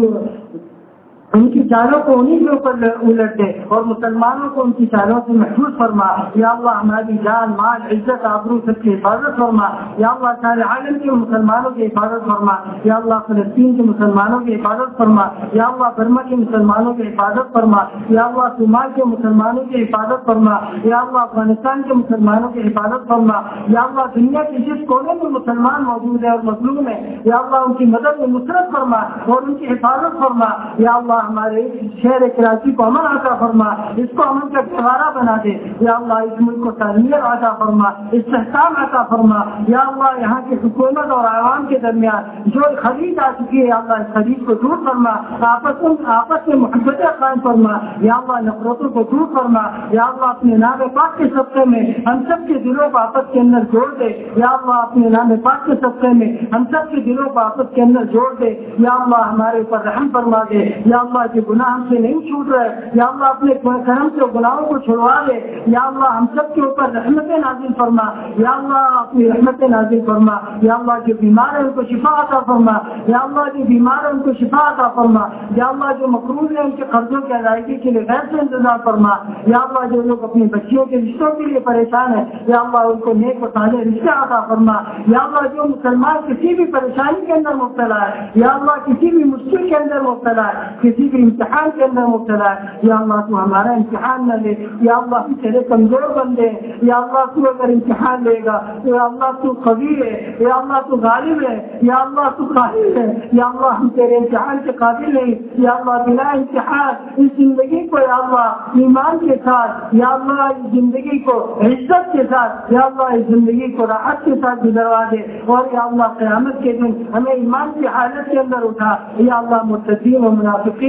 [SPEAKER 1] ان کی چالوں کو انہیں کے اوپر الٹ دے، اور مسلمانوں کو ان کی چالوں سے محفوظ فرما۔ یا اللہ ہماری جان، مال، عزت، آبرو سب کی حفاظت فرما۔ یا اللہ سارے عالم کے مسلمانوں کی حفاظت فرما۔ یا اللہ فلسطین کے مسلمانوں کی حفاظت فرما۔ یا اللہ برما کے مسلمانوں کی حفاظت فرما۔ یا اللہ صومال کے مسلمانوں کی حفاظت فرما۔ یا اللہ افغانستان کے مسلمانوں کی حفاظت فرما۔ یا اللہ دنیا کے جس کونے میں مسلمان موجود ہے اور مظلوم ہے، یا اللہ ان کی مدد و نصرت فرما اور ان کی حفاظت فرما۔ یا اللہ ہمارے شہر کراچی کو امن عطا فرما، اس کو امن کا گہوارہ بنا دے۔ یا اللہ اس ملک کو تعمیر عطا فرما، استحکام عطا فرما۔ یا اللہ یہاں کی حکومت اور عوام کے درمیان جو خلیج آ چکی ہے، یا اللہ اس خلیج کو دور فرما، آپس آپس میں محبتیں قائم فرما۔ یا اللہ نفرتوں کو دور فرما۔ یا اللہ اپنے نام پاک کے صدقے میں ہم سب کے دلوں کو آپس کے اندر جوڑ دے۔ یا اللہ اپنے نام پاک کے صدقے میں ہم سب کے دلوں کو آپس کے اندر جوڑ دے۔ یا اللہ ہمارے اوپر رحم فرما دے۔ یا اللہ کے گناہ ہم سے نہیں چھوٹ رہے، یا اللہ اپنے کرم سے گناہوں کو چھڑوا دے۔ یا اللہ ہم سب کے اوپر رحمتیں نازل فرما۔ یا اللہ اپنی رحمتیں نازل فرما۔ یا اللہ جو بیمار ہیں ان کو شفا عطا فرما۔ یا اللہ جو بیمار ہیں ان کو شفا عطا فرما۔ یا اللہ جو مقروض ہیں ان کے قرضوں کی ادائیگی کے لیے غیر سے انتظام فرما۔ یا اللہ جو لوگ اپنی بچیوں کے رشتوں کے لیے پریشان ہیں، یا اللہ ان کو نیک و صالح رشتے عطا فرما۔ یا اللہ جو مسلمان کسی بھی پریشانی کے اندر مبتلا ہے، یا اللہ کسی بھی مشکل کے اندر مبتلا ہے، کسی بھی امتحان کے اندر مبتلا ہے، یا اللہ تو ہمارا امتحان نہ لے۔ یا اللہ ہم تیرے کمزور بندے ہیں، یا اللہ تو اگر امتحان لے گا تو یا اللہ تو قوی ہے، یا اللہ تو غالب ہے، یا اللہ تو قاہر ہے۔ یا اللہ ہم تیرے امتحان کے قابل نہیں، یا اللہ بنا امتحان اس زندگی کو یا اللہ ایمان کے ساتھ، یا اللہ اس زندگی کو عزت کے ساتھ، یا اللہ اس زندگی کو راحت کے ساتھ گزروا دے، اور یا اللہ قیامت کے دن ہمیں ایمان کی حالت کے اندر اٹھا۔ یا اللہ مرتدین و منافقین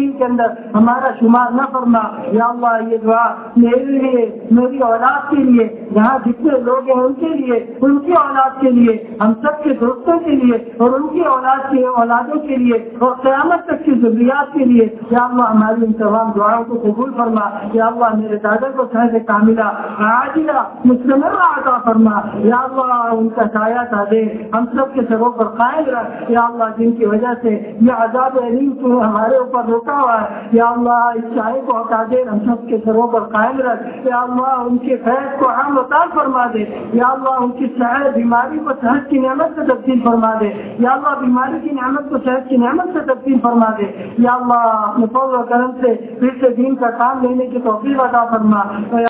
[SPEAKER 2] صالحین کے اندر ہمارا شمار نہ فرما. یا اللہ یہ دعا میرے لیے, میری اولاد کے لیے, یہاں جتنے لوگ ہیں ان کے لیے, ان کی اولاد کے لیے, ہم سب کے دوستوں کے لیے اور ان کی اولاد کے اولادوں کے لیے اور قیامت تک کی ضروریات کے لیے. یا اللہ ہماری ان تمام دعاؤں کو قبول فرما. یا اللہ میرے دادا کو صحت کاملہ عاجلہ مستمرہ عطا فرما. یا اللہ ان کا سایہ تھا دے ہم سب کے سروں پر قائم رکھ. یا اللہ جن کی وجہ سے یہ عذاب علیم تو ہمارے اوپر روکا ہوا ہے, یا اللہ اس سائے کو ہٹا دے ہم سب کے سروں پر قائم رکھ. یا اللہ ان کے فیض کو عام عطا فرما دے. یا اللہ ان کی صحت بیماری کو صحت کی نعمت سے تبدیل فرما دے. یا اللہ بیماری کی نعمت کو صحت کی نعمت سے تبدیل فرما دے. یا اللہ اپنے فضل و کرم سے پھر سے دین کا کام لینے کی توفیق عطا فرما.